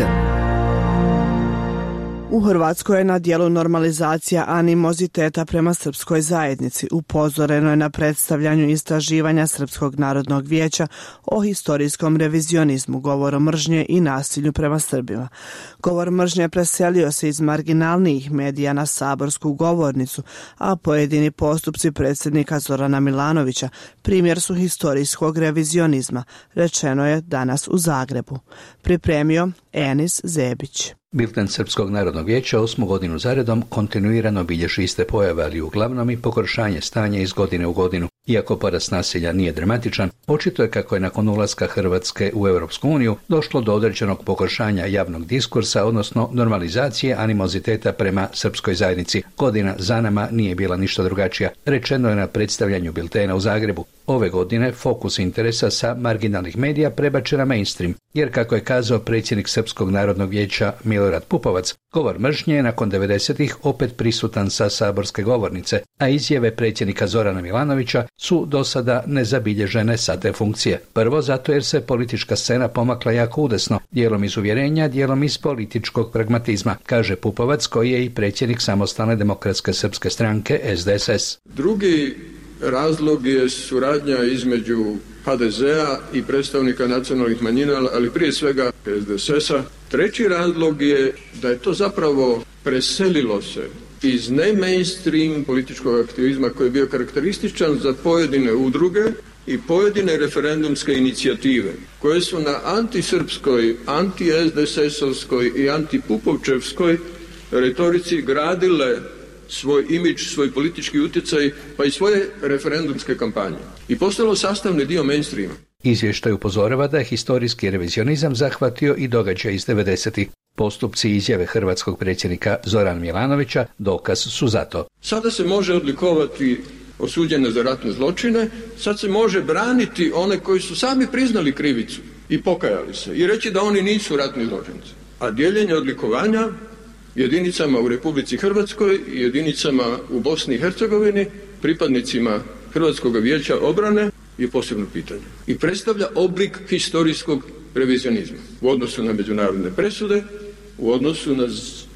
U Hrvatskoj je na dijelu normalizacija animoziteta prema srpskoj zajednici. Upozoreno je na predstavljanju istraživanja Srpskog narodnog vijeća o historijskom revizionizmu, govoru mržnje i nasilju prema Srbima. Govor mržnje preselio se iz marginalnijih medija na saborsku govornicu, a pojedini postupci predsjednika Zorana Milanovića primjer su historijskog revizionizma, rečeno je danas u Zagrebu. Pripremio Enis Zebić. Bilten Srpskog narodnog vijeća osmu godinu zaredom kontinuirano bilježi iste pojave, ali uglavnom i pogoršanje stanja iz godine u godinu. Iako porast nasilja nije dramatičan, očito je kako je nakon ulaska Hrvatske u Europsku uniju došlo do određenog pogoršanja javnog diskursa, odnosno normalizacije animoziteta prema srpskoj zajednici. Godina za nama nije bila ništa drugačija, rečeno je na predstavljanju biltena u Zagrebu. Ove godine fokus interesa sa marginalnih medija prebačen na mainstream, jer kako je kazao predsjednik Srpskog narodnog vijeća Milorad Pupovac, govor mržnje je nakon devedesetih opet prisutan sa saborske govornice, a izjave predsjednika Zorana Milanovića su do sada nezabilježene sa te funkcije. Prvo zato jer se politička scena pomakla jako udesno, dijelom iz uvjerenja, dijelom iz političkog pragmatizma, kaže Pupovac koji je i predsjednik Samostalne demokratske srpske stranke S D S S. Drugi razlog je suradnja između H D Z-a i predstavnika nacionalnih manjina, ali prije svega S D S S-a. Treći razlog je da je to zapravo preselilo se iz ne-mainstream političkog aktivizma koji je bio karakterističan za pojedine udruge i pojedine referendumske inicijative koje su na antisrpskoj, anti-S D S S-ovskoj i antipupovčevskoj retorici gradile svoj imidž, svoj politički utjecaj, pa i svoje referendumske kampanje. I postalo sastavni dio mainstreama. Izvještaj upozorava da je historijski revizionizam zahvatio i događaj iz devedesetih. Postupci i izjave hrvatskog predsjednika Zorana Milanovića dokaz su za to. Sada se može odlikovati osuđene za ratne zločine, sad se može braniti one koji su sami priznali krivicu i pokajali se i reći da oni nisu ratni zločinci. A dijeljenje odlikovanja jedinicama u Republici Hrvatskoj i jedinicama u Bosni i Hercegovini, pripadnicima Hrvatskog vijeća obrane, je posebno pitanje. I predstavlja oblik historijskog revizionizma u odnosu na međunarodne presude, u odnosu na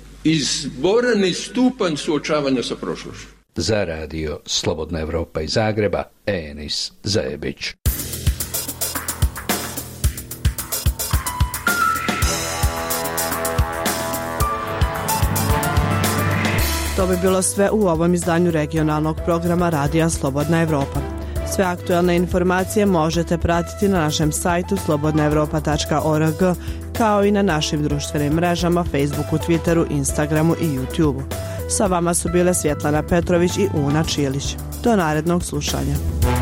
izboreni stupanj suočavanja sa prošlošću. Za radio Slobodna Evropa iz Zagreba, Enis Zajebić. To bi bilo sve u ovom izdanju regionalnog programa Radija Slobodna Evropa. Sve aktuelne informacije možete pratiti na našem sajtu slobodna evropa tačka org kao i na našim društvenim mrežama Facebooku, Twitteru, Instagramu i YouTubeu. Sa vama su bile Svjetlana Petrović i Una Čilić. Do narednog slušanja.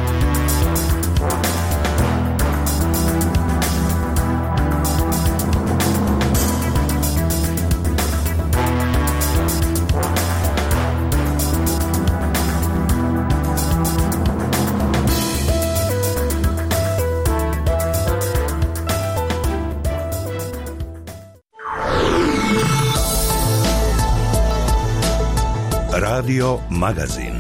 Radio Magazin.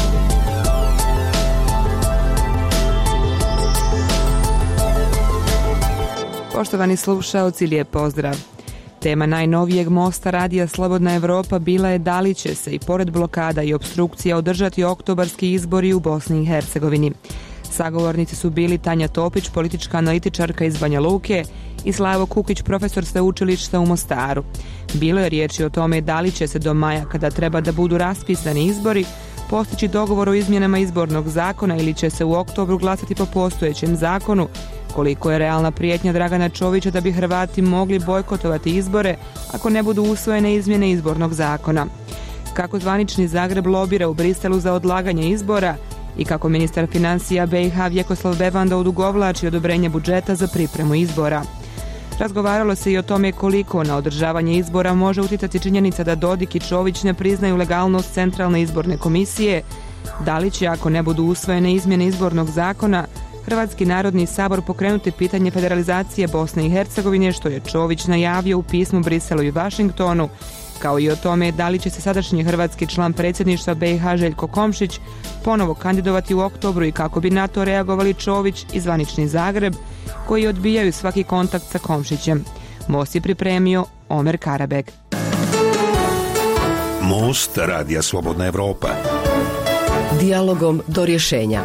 Poštovani slušaoci, lijep pozdrav. Tema najnovijeg mosta Radija Slobodna Evropa bila je da li će se i pored blokada i opstrukcija održati oktobarski izbori u Bosni i Hercegovini. Sagovornici su bili Tanja Topić, politička analitičarka iz Banja Luke, i Slavo Kukić, profesor sveučilišta u Mostaru. Bilo je riječi o tome da li će se do maja, kada treba da budu raspisani izbori, postići dogovor o izmjenama izbornog zakona ili će se u oktobru glasati po postojećem zakonu, koliko je realna prijetnja Dragana Čovića da bi Hrvati mogli bojkotovati izbore ako ne budu usvojene izmjene izbornog zakona. Kako zvanični Zagreb lobira u Briselu za odlaganje izbora i kako ministar financija B i H Vjekoslav Bevanda odugovlači odobrenje budžeta za pripremu izbora. Razgovaralo se i o tome koliko na održavanje izbora može utjecati činjenica da Dodik i Čović ne priznaju legalnost Centralne izborne komisije, da li će, ako ne budu usvojene izmjene izbornog zakona, Hrvatski narodni sabor pokrenuti pitanje federalizacije Bosne i Hercegovine, što je Čović najavio u pismu Briselu i Vašingtonu, kao i o tome da li će se sadašnji hrvatski član predsjedništva B i H Željko Komšić ponovo kandidovati u oktobru i kako bi na to reagovali Čović i zvanični Zagreb, koji odbijaju svaki kontakt sa Komšićem. Most je pripremio Omer Karabek. Most Radija Slobodna Evropa. Dijalogom do rješenja.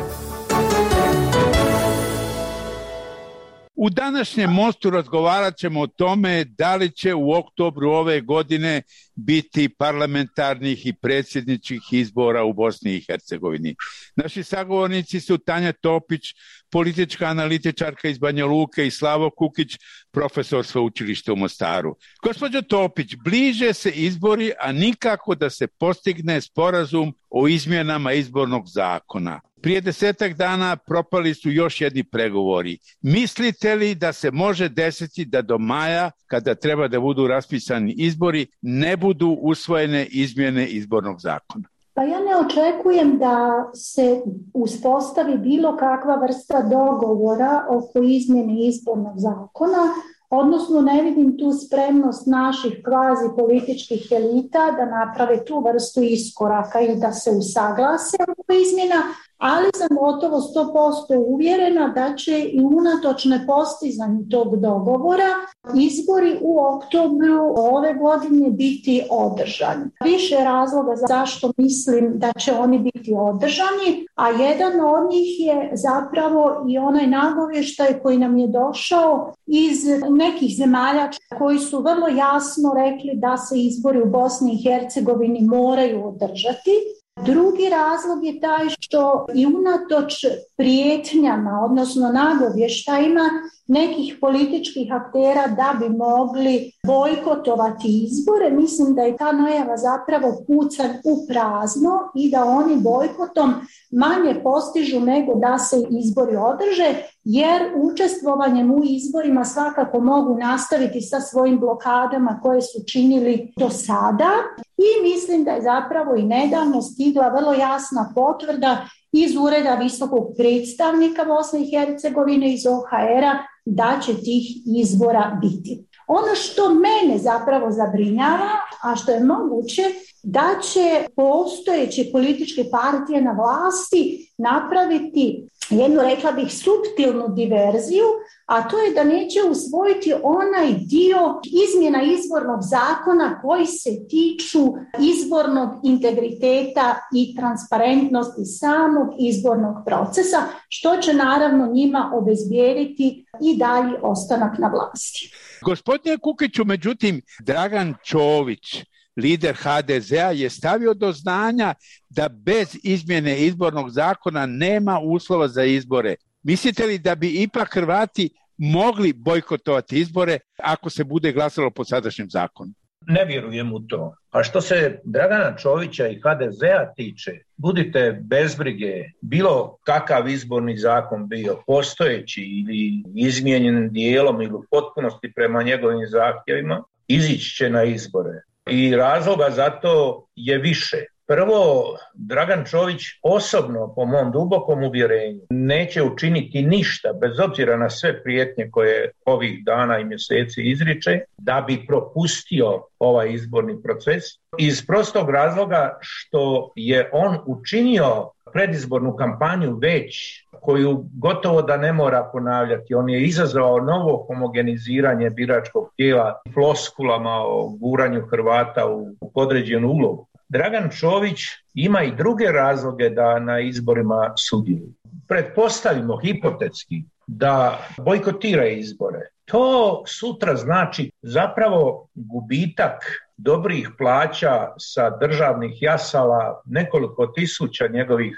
U današnjem mostu razgovarat ćemo o tome da li će u oktobru ove godine biti parlamentarnih i predsjedničkih izbora u Bosni i Hercegovini. Naši sagovornici su Tanja Topić, politička analitičarka iz Banja Luke, i Slavo Kukić, profesor sveučilišta u Mostaru. Gospođo Topić, bliže se izbori, a nikako da se postigne sporazum o izmjenama izbornog zakona. Prije desetak dana propali su još jedni pregovori. Mislite li da se može desiti da do maja, kada treba da budu raspisani izbori, ne budu usvojene izmjene izbornog zakona? Pa ja ne očekujem da se uspostavi bilo kakva vrsta dogovora oko izmjene izbornog zakona, odnosno ne vidim tu spremnost naših kvazi političkih elita da naprave tu vrstu iskoraka i da se usaglase oko izmjena, ali sam gotovo sto posto uvjerena da će i unatoč nepostizanju tog dogovora izbori u oktobru ove godine biti održani. Više razloga zašto mislim da će oni biti održani, a jedan od njih je zapravo i onaj nagovještaj koji nam je došao iz nekih zemalja koji su vrlo jasno rekli da se izbori u Bosni i Hercegovini moraju održati. Drugi razlog je taj što i unatoč prijetnjama, odnosno nagovještajima nekih političkih aktera da bi mogli bojkotovati izbore, mislim da je ta najava zapravo pucanj u prazno i da oni bojkotom manje postižu nego da se izbori održe, jer učestvovanjem u izborima svakako mogu nastaviti sa svojim blokadama koje su činili do sada. I mislim da je zapravo i nedavno stigla vrlo jasna potvrda iz Ureda visokog predstavnika Bosne i Hercegovine, iz O H R-a, da će tih izbora biti. Ono što mene zapravo zabrinjava, a što je moguće, da će postojeće političke partije na vlasti napraviti jednu, rekla bih, suptilnu diverziju, a to je da neće usvojiti onaj dio izmjena izbornog zakona koji se tiču izbornog integriteta i transparentnosti samog izbornog procesa, što će naravno njima obezbijediti i dalji ostanak na vlasti. Gospodine Kukiću, međutim, Dragan Čović, lider H D Z-a, je stavio do znanja da bez izmjene izbornog zakona nema uslova za izbore. Mislite li da bi ipak Hrvati mogli bojkotovati izbore ako se bude glasalo po sadašnjem zakonu? Ne vjerujem u to. A što se Dragana Čovića i ha de zea tiče, budite bez brige, bilo kakav izborni zakon bio, postojeći ili izmijenjen dijelom ili u potpunosti prema njegovim zahtjevima, izići će na izbore. I razloga za to je više. Prvo, Dragan Čović osobno, po mom dubokom uvjerenju, neće učiniti ništa, bez obzira na sve prijetnje koje ovih dana i mjeseci izriče, da bi propustio ovaj izborni proces. Iz prostog razloga što je on učinio predizbornu kampanju već, koju gotovo da ne mora ponavljati. On je izazvao novo homogeniziranje biračkog tijela floskulama o guranju Hrvata u podređenu ulogu. Dragan Čović ima i druge razloge da na izborima sudjeluje. Pretpostavimo hipotetski da bojkotira izbore. To sutra znači zapravo gubitak dobrih plaća sa državnih jasala, nekoliko tisuća njegovih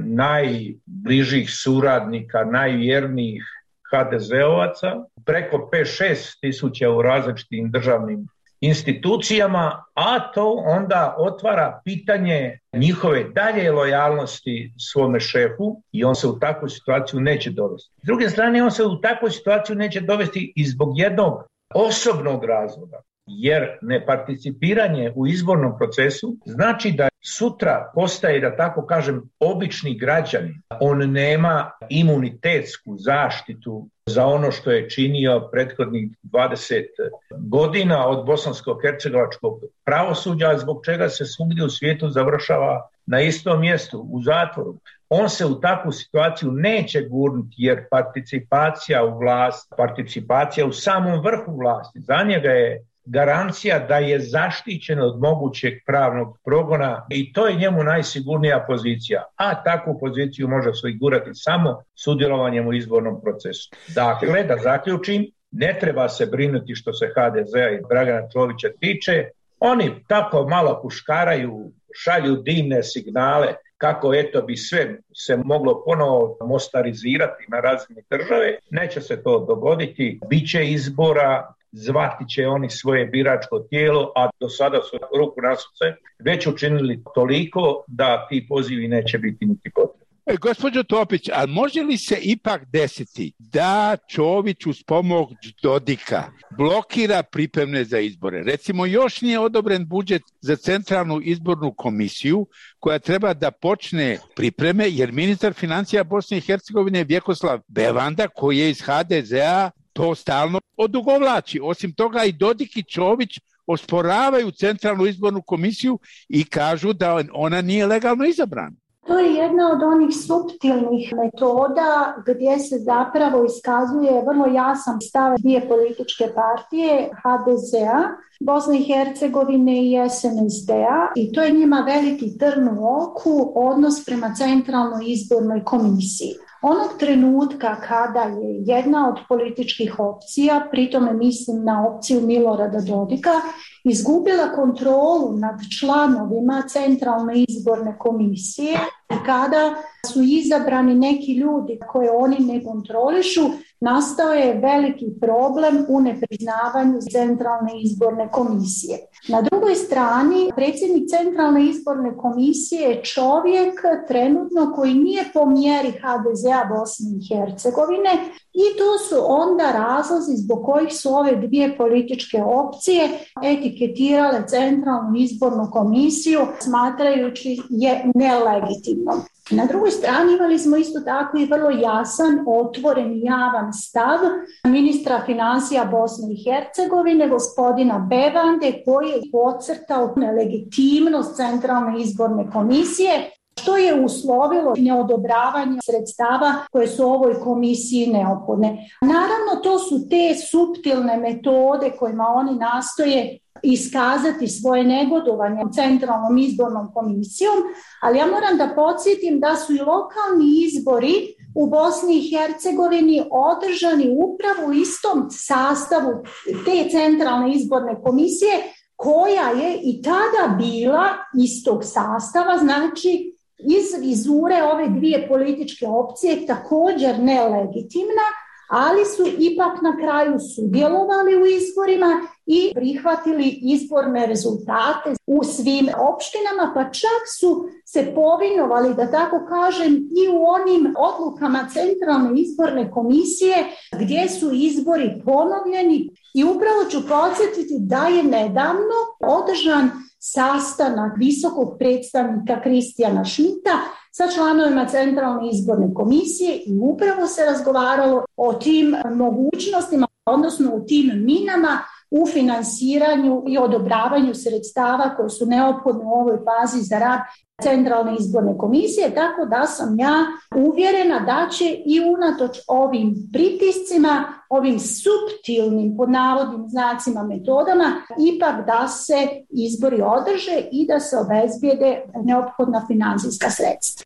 najbližih suradnika, najvjernijih ha de zeovaca, preko pet šest tisuća u različitim državnim institucijama, a to onda otvara pitanje njihove dalje lojalnosti svome šefu i on se u takvu situaciju neće dovesti. S druge strane, on se u takvu situaciju neće dovesti i zbog jednog osobnog razloga, jer neparticipiranje u izbornom procesu znači da sutra postaje, da tako kažem, obični građanin. On nema imunitetsku zaštitu za ono što je činio prethodnih dvadeset godina od bosansko-hercegovačkog pravosuđa, zbog čega se svugdje u svijetu završava na istom mjestu, u zatvoru. On se u takvu situaciju neće gurnuti jer participacija u vlast, participacija u samom vrhu vlasti, za njega je garancija da je zaštićen od mogućeg pravnog progona i to je njemu najsigurnija pozicija. A takvu poziciju može osigurati samo sudjelovanjem u izbornom procesu. Dakle, da zaključim, ne treba se brinuti što se ha de zea i Dragana Čovića tiče. Oni tako malo puškaraju, šalju dimne signale kako eto bi sve se moglo ponovo mostarizirati na razini države. Neće se to dogoditi, biće izbora, zvati će oni svoje biračko tijelo, a do sada su ruku na srce već učinili toliko da ti pozivi neće biti niti potrebni. E, gospođo Topić, ali može li se ipak desiti da Čović uz pomoć Dodika blokira pripremne za izbore? Recimo, još nije odobren budžet za centralnu izbornu komisiju koja treba da počne pripreme, jer ministar financija Bosne i Hercegovine Vjekoslav Bevanda, koji je iz ha de zea, to stalno odugovlači. Osim toga i Dodik i Čović osporavaju centralnu izbornu komisiju i kažu da ona nije legalno izabrana. To je jedna od onih suptilnih metoda gdje se zapravo iskazuje vrlo jasan stav dvije političke partije, ha de zea, Bosne i Hercegovine i es en es de-a, i to je njima veliki trn u oku odnos prema centralnoj izbornoj komisiji. Onog trenutka kada je jedna od političkih opcija, pritome mislim na opciju Milorada Dodika, izgubila kontrolu nad članovima centralne izborne komisije i kada su izabrani neki ljudi koje oni ne kontrolišu, nastao je veliki problem u nepriznavanju centralne izborne komisije. Na drugoj strani, predsjednik centralne izborne komisije je čovjek trenutno koji nije po mjeri ha de zea Bosne i Hercegovine i to su onda razlozi zbog kojih su ove dvije političke opcije etiketirale centralnu izbornu komisiju smatrajući je nelegitimnom. Na drugoj strani imali smo isto tako i vrlo jasan, otvoren i javan stav ministra financija Bosne i Hercegovine, gospodina Bevande, koji je podcrtao nelegitimnost centralne izborne komisije, što je uslovilo neodobravanje sredstava koje su ovoj komisiji neophodne. Naravno, to su te suptilne metode kojima oni nastoje iskazati svoje negodovanje centralnom izbornom komisijom, ali ja moram da podsjetim da su i lokalni izbori u Bosni i Hercegovini održani upravo u istom sastavu te centralne izborne komisije, koja je i tada bila istog sastava, znači iz vizure ove dvije političke opcije također nelegitimna, ali su ipak na kraju sudjelovali u izborima i prihvatili izborne rezultate u svim opštinama, pa čak su se povinovali, da tako kažem, i u onim odlukama Centralne izborne komisije gdje su izbori ponovljeni. I upravo ću podsjetiti da je nedavno održan sastanak visokog predstavnika Kristijana Šmita sa članovima Centralne izborne komisije i upravo se razgovaralo o tim mogućnostima, odnosno u tim minama u finansiranju i odobravanju sredstava koje su neophodne u ovoj fazi za rad Centralne izborne komisije, tako da sam ja uvjerena da će i unatoč ovim pritiscima, ovim suptilnim, pod navodnim znacima, metodama, ipak da se izbori održe i da se obezbijede neophodna financijska sredstva.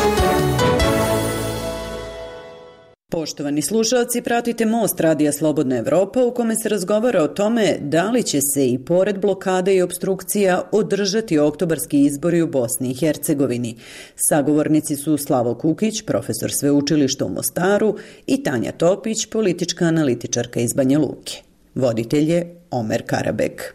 Poštovani slušalci, pratite Most Radija Slobodna Evropa u kome se razgovara o tome da li će se i pored blokade i obstrukcija održati oktobarski izbori u Bosni i Hercegovini. Sagovornici su Slavo Kukić, profesor sveučilišta u Mostaru, i Tanja Topić, politička analitičarka iz Banja Luke. Voditelj je Omer Karabek.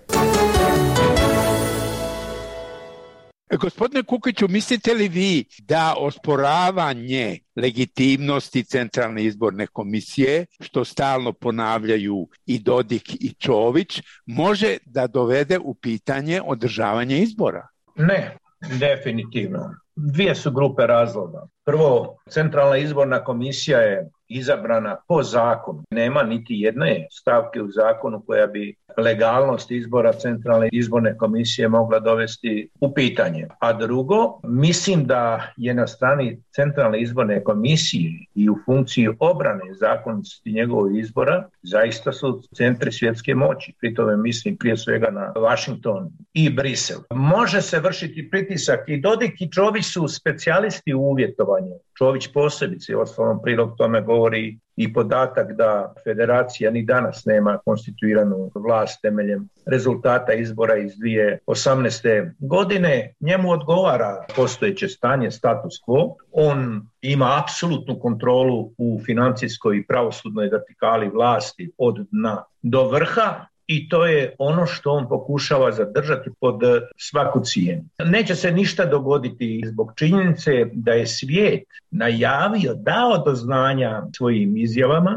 Gospodine Kukiću, mislite li vi da osporavanje legitimnosti Centralne izborne komisije, što stalno ponavljaju i Dodik i Čović, može da dovede u pitanje održavanje izbora? Ne, definitivno. Dvije su grupe razloga. Prvo, Centralna izborna komisija je izabrana po zakonu. Nema niti jedne stavke u zakonu koja bi legalnost izbora Centralne izborne komisije mogla dovesti u pitanje. A drugo, mislim da je na strani Centralne izborne komisije i u funkciji obrane zakonitosti njegovog izbora zaista su centri svjetske moći. Pri tome mislim prije svega na Washington i Brisel. Može se vršiti pritisak i Dodik i Čović su specijalisti u uvjetovanju. Čović posebice, ostalom prilog tome govori i podatak da federacija ni danas nema konstituiranu vlast temeljem rezultata izbora iz dvije tisuće osamnaeste. godine. Njemu odgovara postojeće stanje, status quo. On ima apsolutnu kontrolu u financijskoj i pravosudnoj vertikali vlasti od dna do vrha. I to je ono što on pokušava zadržati pod svaku cijenu. Neće se ništa dogoditi zbog činjenice da je svijet najavio, dao do znanja svojim izjavama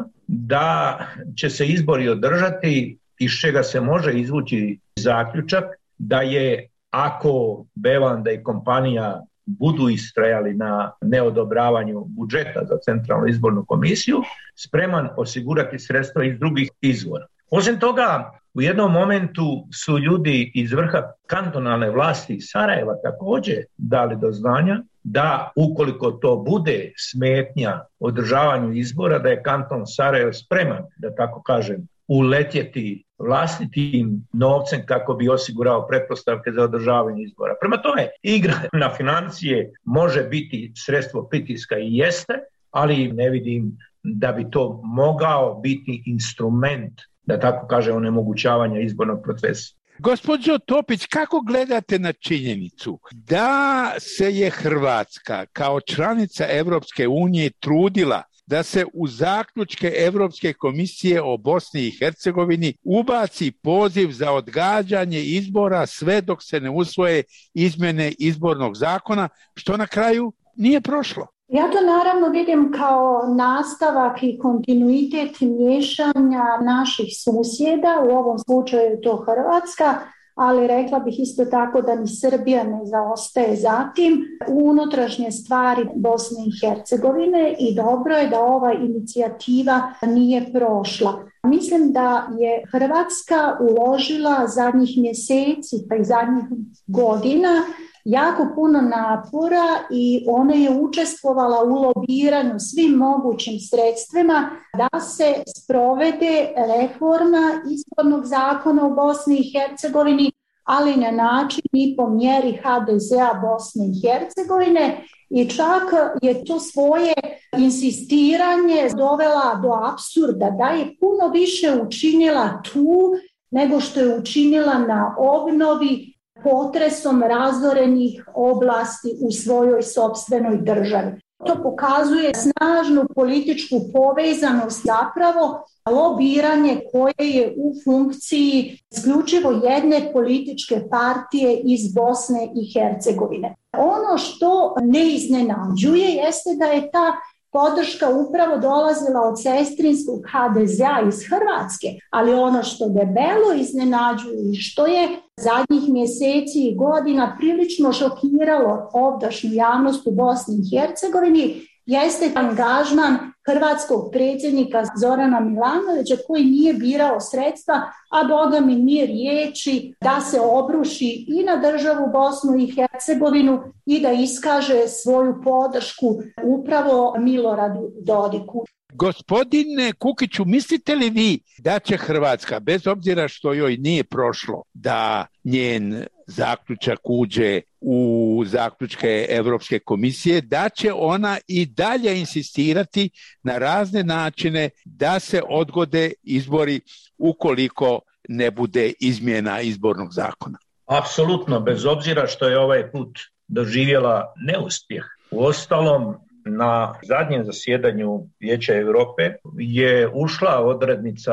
da će se izbori održati, iz čega se može izvući zaključak da je, ako Bevanda i kompanija budu istrajali na neodobravanju budžeta za Centralnu izbornu komisiju, spreman osigurati sredstva iz drugih izvora. Osim toga, u jednom momentu su ljudi iz vrha kantonalne vlasti iz Sarajeva također dali do znanja da ukoliko to bude smetnja održavanju izbora, da je kanton Sarajevo spreman, da tako kažem, uletjeti vlastitim novcem kako bi osigurao pretpostavke za održavanje izbora. Prema tome, igra na financije može biti sredstvo pritiska i jeste, ali ne vidim da bi to mogao biti instrument, da tako kaže, onemogućavanja izbornog procesa. Gospođo Topić, kako gledate na činjenicu da se je Hrvatska kao članica Evropske unije trudila da se u zaključke Evropske komisije o Bosni i Hercegovini ubaci poziv za odgađanje izbora sve dok se ne usvoje izmjene izbornog zakona, što na kraju nije prošlo? Ja to naravno vidim kao nastavak i kontinuitet miješanja naših susjeda, u ovom slučaju je to Hrvatska, ali rekla bih isto tako da ni Srbija ne zaostaje zatim u unutrašnje stvari Bosne i Hercegovine i dobro je da ova inicijativa nije prošla. Mislim da je Hrvatska uložila zadnjih mjeseci pa i zadnjih godina jako puno napora i ona je učestvovala u lobiranju svim mogućim sredstvima da se sprovede reforma izbornog zakona u Bosni i Hercegovini, ali na način i po mjeri ha de zea Bosne i Hercegovine, i čak je to svoje insistiranje dovela do apsurda da je puno više učinila tu nego što je učinila na obnovi potresom razorenih oblasti u svojoj sopstvenoj državi. To pokazuje snažnu političku povezanost, zapravo lobiranje koje je u funkciji isključivo jedne političke partije iz Bosne i Hercegovine. Ono što ne iznenađuje jeste da je ta podrška upravo dolazila od sestrinskog ha de zea iz Hrvatske, ali ono što debelo iznenađuje i što je zadnjih mjeseci i godina prilično šokiralo ovdašnju javnost u Bosni i Hercegovini jeste angažman hrvatskog predsjednika Zorana Milanovića koji nije birao sredstva, a boga mi nije riječi da se obruši i na državu Bosnu i Hercegovinu i da iskaže svoju podršku upravo Miloradu Dodiku. Gospodine Kukiću, mislite li vi da će Hrvatska, bez obzira što joj nije prošlo, da njen zaključak uđe u zaključke Europske komisije, da će ona i dalje insistirati na razne načine da se odgode izbori ukoliko ne bude izmjena izbornog zakona? Apsolutno, bez obzira što je ovaj put doživjela neuspjeh. Uostalom, na zadnjem zasjedanju Vijeća Europe je ušla odrednica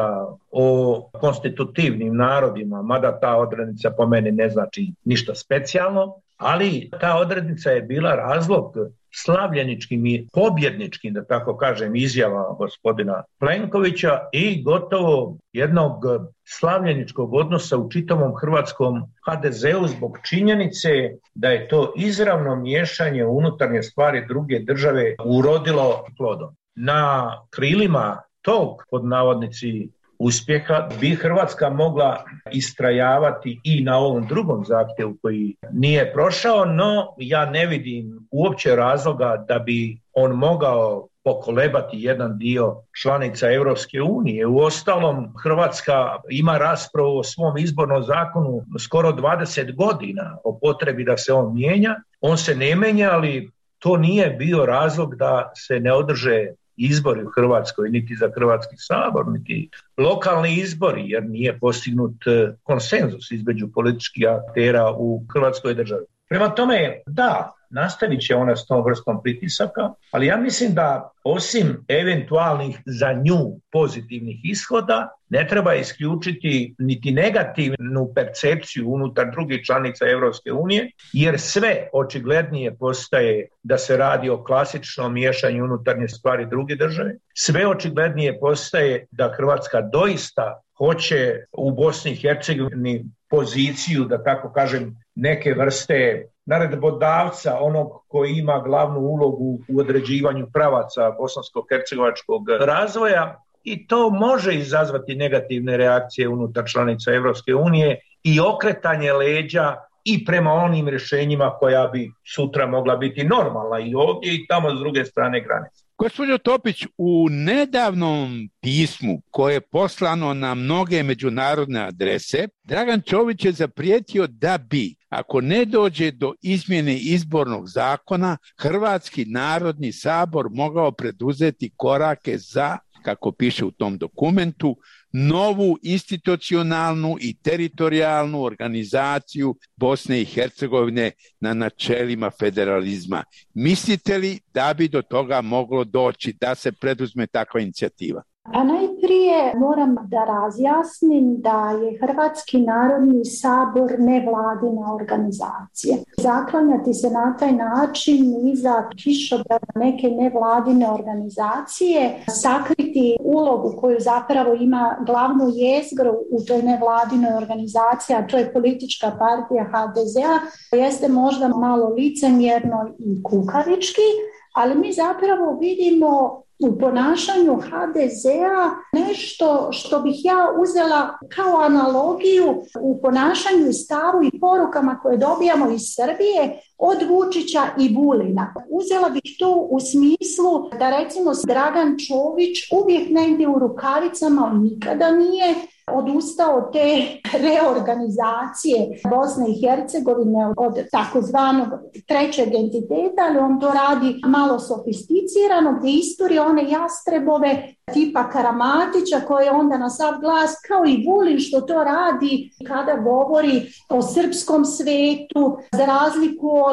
o konstitutivnim narodima, mada ta odrednica po meni ne znači ništa specijalno, ali ta odrednica je bila razlog slavljeničkim i pobjedničkim, da tako kažem, izjava gospodina Plenkovića i gotovo jednog slavljeničkog odnosa u čitavom hrvatskom ha de zeu zbog činjenice da je to izravno miješanje u unutarnje stvari druge države urodilo plodom. Na krilima tog, pod navodnici, uspjeha bi Hrvatska mogla istrajavati i na ovom drugom zahtjevu koji nije prošao, no ja ne vidim uopće razloga da bi on mogao pokolebati jedan dio članica Europske unije. Uostalom, Hrvatska ima raspravu o svom izbornom zakonu skoro dvadeset godina o potrebi da se on mijenja. On se ne mijenja, ali to nije bio razlog da se ne održe izbori u Hrvatskoj, niti za Hrvatski sabor, niti lokalni izbori, jer nije postignut konsenzus između političkih aktera u Hrvatskoj državi. Prema tome, da, nastavit će ona s tom vrstom pritisaka, ali ja mislim da osim eventualnih za nju pozitivnih ishoda, ne treba isključiti niti negativnu percepciju unutar drugih članica Europske unije, jer sve očiglednije postaje da se radi o klasičnom miješanju unutarnje stvari druge države. Sve očiglednije postaje da Hrvatska doista hoće u Bosni i Hercegovini poziciju, da tako kažem, neke vrste naredbodavca, onog koji ima glavnu ulogu u određivanju pravaca bosansko-hercegovačkog razvoja, i to može izazvati negativne reakcije unutar članica Europske unije i okretanje leđa i prema onim rješenjima koja bi sutra mogla biti normalna i ovdje i tamo s druge strane granice. Gospođo Topić, u nedavnom pismu koje je poslano na mnoge međunarodne adrese, Dragan Čović je zaprijetio da bi, ako ne dođe do izmjene izbornog zakona, Hrvatski narodni sabor mogao preduzeti korake za, kako piše u tom dokumentu, novu institucionalnu i teritorijalnu organizaciju Bosne i Hercegovine na načelima federalizma. Mislite li da bi do toga moglo doći da se preduzme takva inicijativa? A najprije moram da razjasnim da je Hrvatski narodni sabor nevladina organizacija. Zaklanjati se na taj način iza kišobrana neke nevladine organizacije, sakriti ulogu koju zapravo ima glavnu jezgru u toj nevladinoj organizaciji, a to je politička partija ha de zea, jeste možda malo licemjerno i kukavički, ali mi zapravo vidimo u ponašanju ha de zea nešto što bih ja uzela kao analogiju u ponašanju i stavu i porukama koje dobijamo iz Srbije od Vučića i Vulina. Uzela bih to u smislu da recimo Dragan Čović uvijek negdje u rukavicama, on nikada nije odustao od te reorganizacije Bosne i Hercegovine od takozvanog trećeg entiteta, ali on to radi malo sofisticirano, gdje isturi one jastrebove tipa Karamatića koji onda na sav glas, kao i Vulin što to radi kada govori o srpskom svetu, za razliku od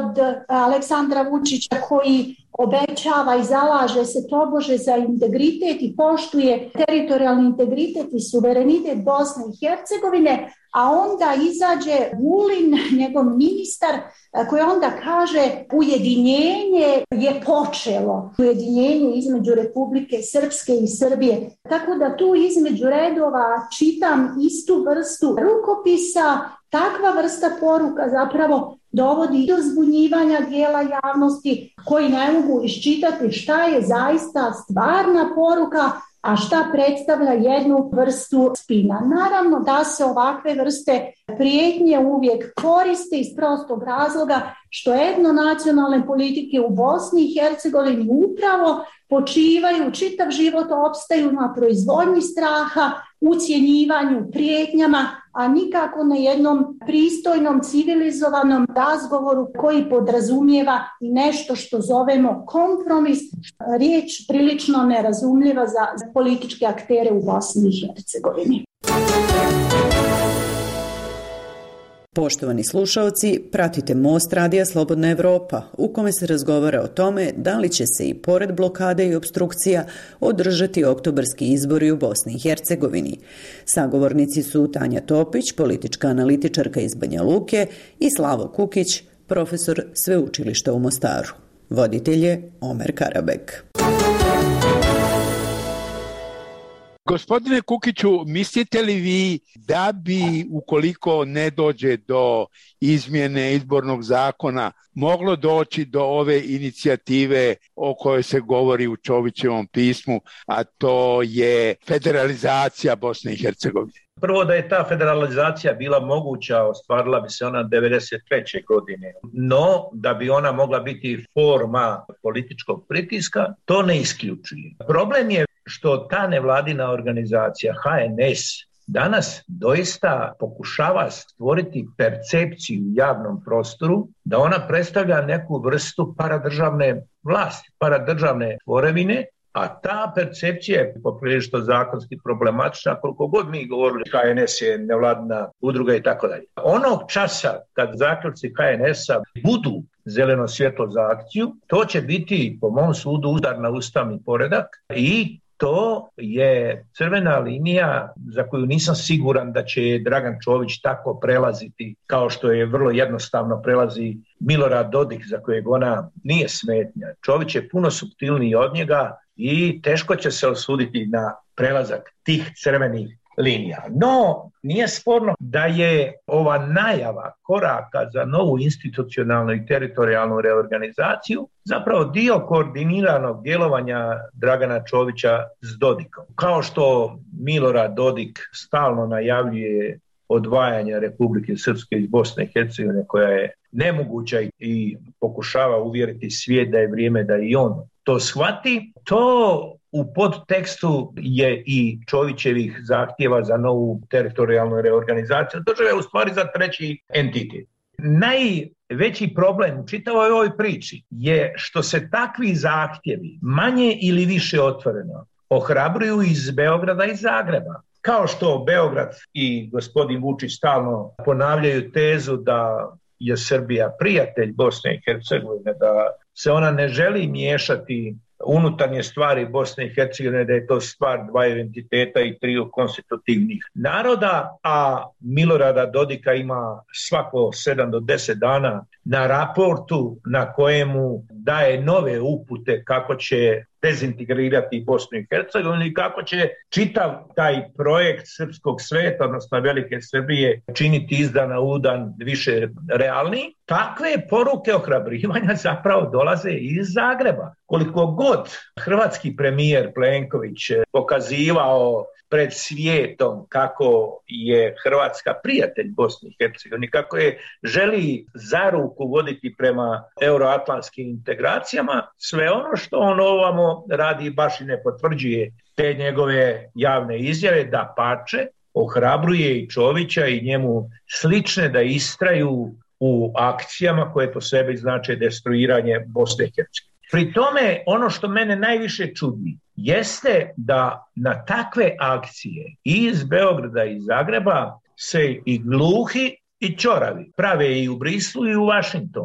od Aleksandra Vučića koji obećava i zalaže se tobože za integritet i poštuje teritorijalni integritet i suverenitet Bosne i Hercegovine, a onda izađe Vulin, njegov ministar, koji onda kaže ujedinjenje je počelo, ujedinjenje između Republike Srpske i Srbije. Tako da tu između redova čitam istu vrstu rukopisa, takva vrsta poruka zapravo dovodi do zbunjivanja dijela javnosti koji ne mogu iščitati šta je zaista stvarna poruka, a šta predstavlja jednu vrstu spina. Naravno da se ovakve vrste prijetnje uvijek koriste iz prostog razloga što etnonacionalne politike u Bosni i Hercegovini upravo počivaju, čitav život opstaju na proizvodnji straha, ucjenjivanju, prijetnjama, a nikako na jednom pristojnom, civilizovanom razgovoru koji podrazumijeva i nešto što zovemo kompromis, riječ prilično nerazumljiva za političke aktere u Bosni i Hercegovini. Poštovani slušaoci, pratite Most Radija Slobodna Evropa, u kome se razgovara o tome da li će se i pored blokade i opstrukcija održati oktobarski izbori u Bosni i Hercegovini. Sagovornici su Tanja Topić, politička analitičarka iz Banja Luke, i Slavo Kukić, profesor Sveučilišta u Mostaru. Voditelj je Omer Karabek. Gospodine Kukiću, mislite li vi da bi, ukoliko ne dođe do izmjene izbornog zakona, moglo doći do ove inicijative o kojoj se govori u Čovićevom pismu, a to je federalizacija Bosne i Hercegovine? Prvo, da je ta federalizacija bila moguća, ostvarila bi se ona devedeset treće godine. No, da bi ona mogla biti forma političkog pritiska, to ne isključuje. Problem je što ta nevladina organizacija H N S danas doista pokušava stvoriti percepciju u javnom prostoru da ona predstavlja neku vrstu paradržavne vlasti, paradržavne tvorevine, a ta percepcija je poprilično zakonski problematična, koliko god mi govorili H N S je nevladina udruga i tako dalje. Onog časa kad zaključci H N S-a budu zeleno svjetlo za akciju, to će biti po mom sudu udar na ustavni poredak i to je crvena linija za koju nisam siguran da će Dragan Čović tako prelaziti kao što je vrlo jednostavno prelazi Milorad Dodik za kojeg ona nije smetnja. Čović je puno suptilniji od njega i teško će se osuditi na prelazak tih crvenih linija. No, nije sporno da je ova najava koraka za novu institucionalnu i teritorijalnu reorganizaciju zapravo dio koordiniranog djelovanja Dragana Čovića s Dodikom. Kao što Milorad Dodik stalno najavljuje odvajanje Republike Srpske iz Bosne i Hercegovine koja je nemoguća i pokušava uvjeriti svijet da je vrijeme da i on to shvati, to u podtekstu je i Čovićevih zahtjeva za novu teritorijalnu reorganizaciju države, u stvari za treći entitet. Najveći problem u čitavoj ovoj priči je što se takvi zahtjevi manje ili više otvoreno ohrabruju iz Beograda i Zagreba. Kao što Beograd i gospodin Vučić stalno ponavljaju tezu da je Srbija prijatelj Bosne i Hercegovine, da se ona ne želi miješati unutarnje stvari Bosne i Hercegovine, da je to stvar dvaju entiteta i triju konstitutivnih naroda, a Milorada Dodika ima svako sedam do deset dana na raportu na kojemu daje nove upute kako će dezintegrirati Bosnu i Hercegovinu i kako će čitav taj projekt srpskog sveta, odnosno Velike Srbije, činiti iz dana u dan više realni. Takve poruke ohrabrivanja zapravo dolaze iz Zagreba. Koliko god hrvatski premijer Plenković pokazivao pred svijetom kako je Hrvatska prijatelj Bosni i Hercegovine, kako je želi za ruku voditi prema euroatlantskim integracijama, sve ono što on ovamo radi baš i ne potvrđuje te njegove javne izjave, da pače ohrabruje i Čovića i njemu slične da istraju u akcijama koje po sebi znače destruiranje Bosne i Hercegovine. Pri tome, ono što mene najviše čudi jeste da na takve akcije iz Beograda i Zagreba se i gluhi i ćoravi prave i u Brislu i u Vašingtonu.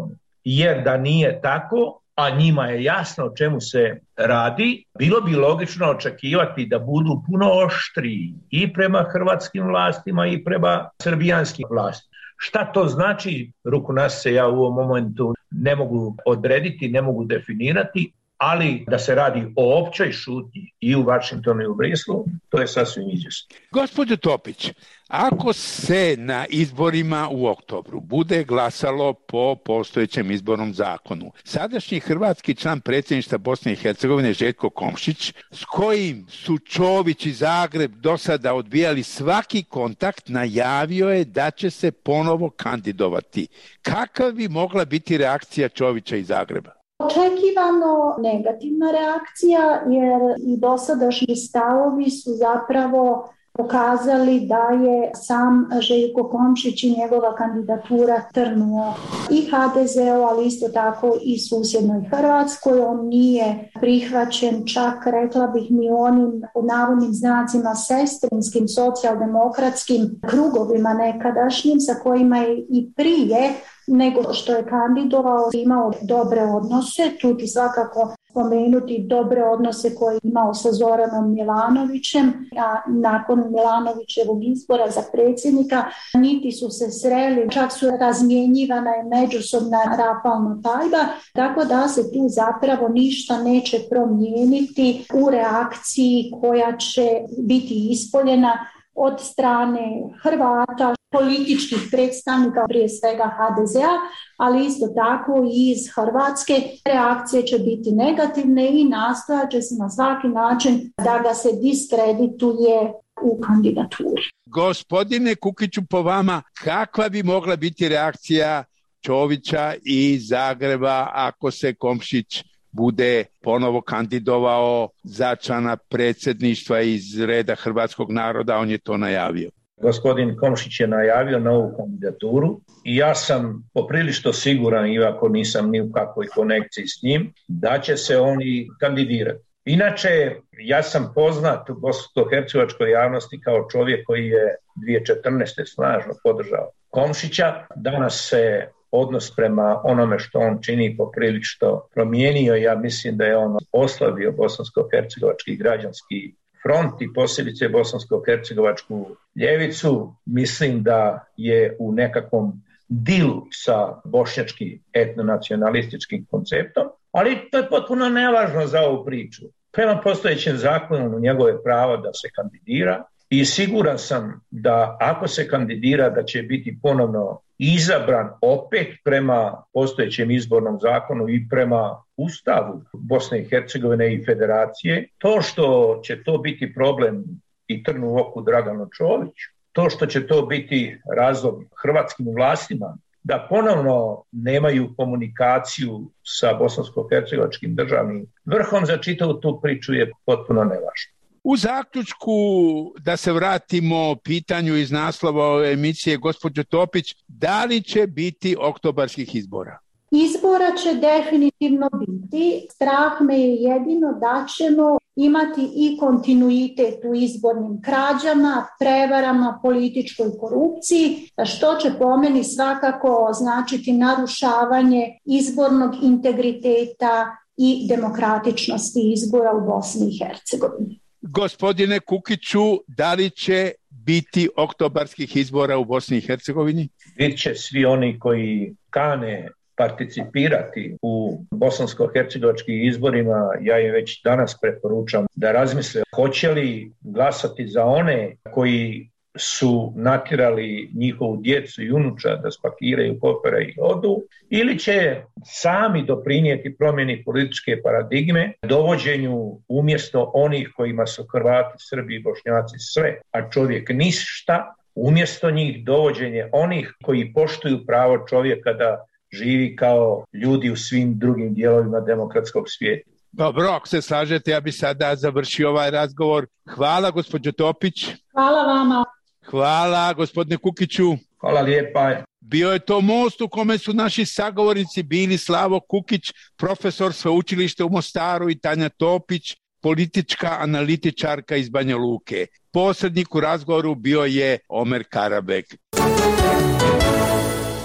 jer da nije tako, a njima je jasno o čemu se radi, bilo bi logično očekivati da budu puno oštriji i prema hrvatskim vlastima i prema srbijanskim vlastima. Šta to znači, ruku nas se ja u ovom momentu ne mogu odrediti, ne mogu definirati, ali da se radi o općoj šutnji i u Vašingtonu i u Brislu, to je sasvim izvjesno. Gospođo Topić, ako se na izborima u oktobru bude glasalo po postojećem izbornom zakonu, sadašnji hrvatski član predsjedništva Bosne i Hercegovine Željko Komšić, s kojim su Čović i Zagreb do sada odbijali svaki kontakt, najavio je da će se ponovo kandidovati. Kakva bi mogla biti reakcija Čovića i Zagreba? Očekivano negativna reakcija, jer i dosadašnji stavovi su zapravo pokazali da je sam Željko Komšić i njegova kandidatura trnuo i ha de zeu, ali isto tako i susjednoj Hrvatskoj. On nije prihvaćen, čak rekla bih ni onim u navodnim znacima sestrinskim socijaldemokratskim krugovima nekadašnjim sa kojima je i prije nego što je kandidovao imao dobre odnose. Tu ću svakako spomenuti dobre odnose koje je imao sa Zoranom Milanovićem, a nakon Milanovićevog izbora za predsjednika niti su se sreli, čak su razmjenjivana i međusobna rafalna paljba, tako da se tu zapravo ništa neće promijeniti u reakciji koja će biti ispoljena od strane Hrvata, političkih predstavnika, prije svega ha de zea, ali isto tako i iz Hrvatske. Reakcije će biti negativne i nastojat će se na svaki način da ga se diskredituje u kandidaturi. Gospodine Kukiću, po vama, kakva bi mogla biti reakcija Čovića i Zagreba ako se Komšić bude ponovo kandidovao za člana predsjedništva iz reda hrvatskog naroda? On je to najavio. Gospodin Komšić je najavio novu kandidaturu i ja sam poprilično siguran, iako nisam ni u kakvoj konekciji s njim, da će se oni kandidirati. Inače, ja sam poznat u bosansko-hercegovačkoj javnosti kao čovjek koji je dvije tisuće četrnaeste. snažno podržao Komšića. Danas se odnos prema onome što on čini poprilično promijenio. Ja mislim da je on oslabio bosansko-hercegovački građanski front i posebice bosansko-hercegovačku ljevicu. Mislim da je u nekakvom dilu sa bošnjačkim etnonacionalističkim konceptom, ali to je potpuno nevažno za ovu priču. Prema postojećem zakonu njegove pravo da se kandidira i siguran sam da ako se kandidira da će biti ponovno izabran opet prema postojećem izbornom zakonu i prema Ustavu Bosne i Hercegovine i Federacije. To što će to biti problem i trn u oku Draganu Čoviću, to što će to biti razlog hrvatskim vlastima da ponovno nemaju komunikaciju sa bosansko-hercegovačkim državnim vrhom za čitavu tu priču je potpuno nevažno. U zaključku, da se vratimo pitanju iz naslova ove emisije, gospođo Topić, da li će biti oktobarskih izbora? Izbora će definitivno biti. Strah me je jedino da ćemo imati i kontinuitet u izbornim krađama, prevarama, političkoj korupciji, što će po meni svakako značiti narušavanje izbornog integriteta i demokratičnosti izbora u Bosni i Hercegovini. Gospodine Kukiću, da li će biti oktobarskih izbora u Bosni i Hercegovini? Bit će svi oni koji kane participirati u bosansko-hercegovačkim izborima, ja je već danas preporučam da razmisle hoće li glasati za one koji su natjerali njihovu djecu i unuča da spakiraju kofere i odu, ili će sami doprinijeti promjeni političke paradigme, dovođenju umjesto onih kojima su Hrvati, Srbi i Bošnjaci sve, a čovjek ništa, umjesto njih dovođenje onih koji poštuju pravo čovjeka da živi kao ljudi u svim drugim dijelovima demokratskog svijeta. Dobro, ako se slažete, ja bi sada završio ovaj razgovor. Hvala, gospođo Topić. Hvala vama. Hvala, gospodine Kukiću. Hvala lijepa. Bio je to most u kome su naši sagovornici bili Slavo Kukić, profesor sveučilišta u Mostaru, i Tanja Topić, politička analitičarka iz Banja Luke. Posrednik u razgovoru bio je Omer Karabek.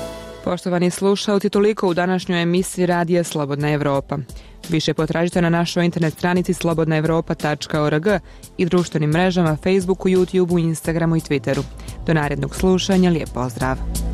Poštovani slušalci, toliko u današnjoj emisiji Radija Slobodna Evropa. Više potražite na našoj internet stranici slobodna evropa tačka org i društvenim mrežama Facebooku, YouTubeu, Instagramu i Twitteru. Do narednog slušanja, lijep pozdrav!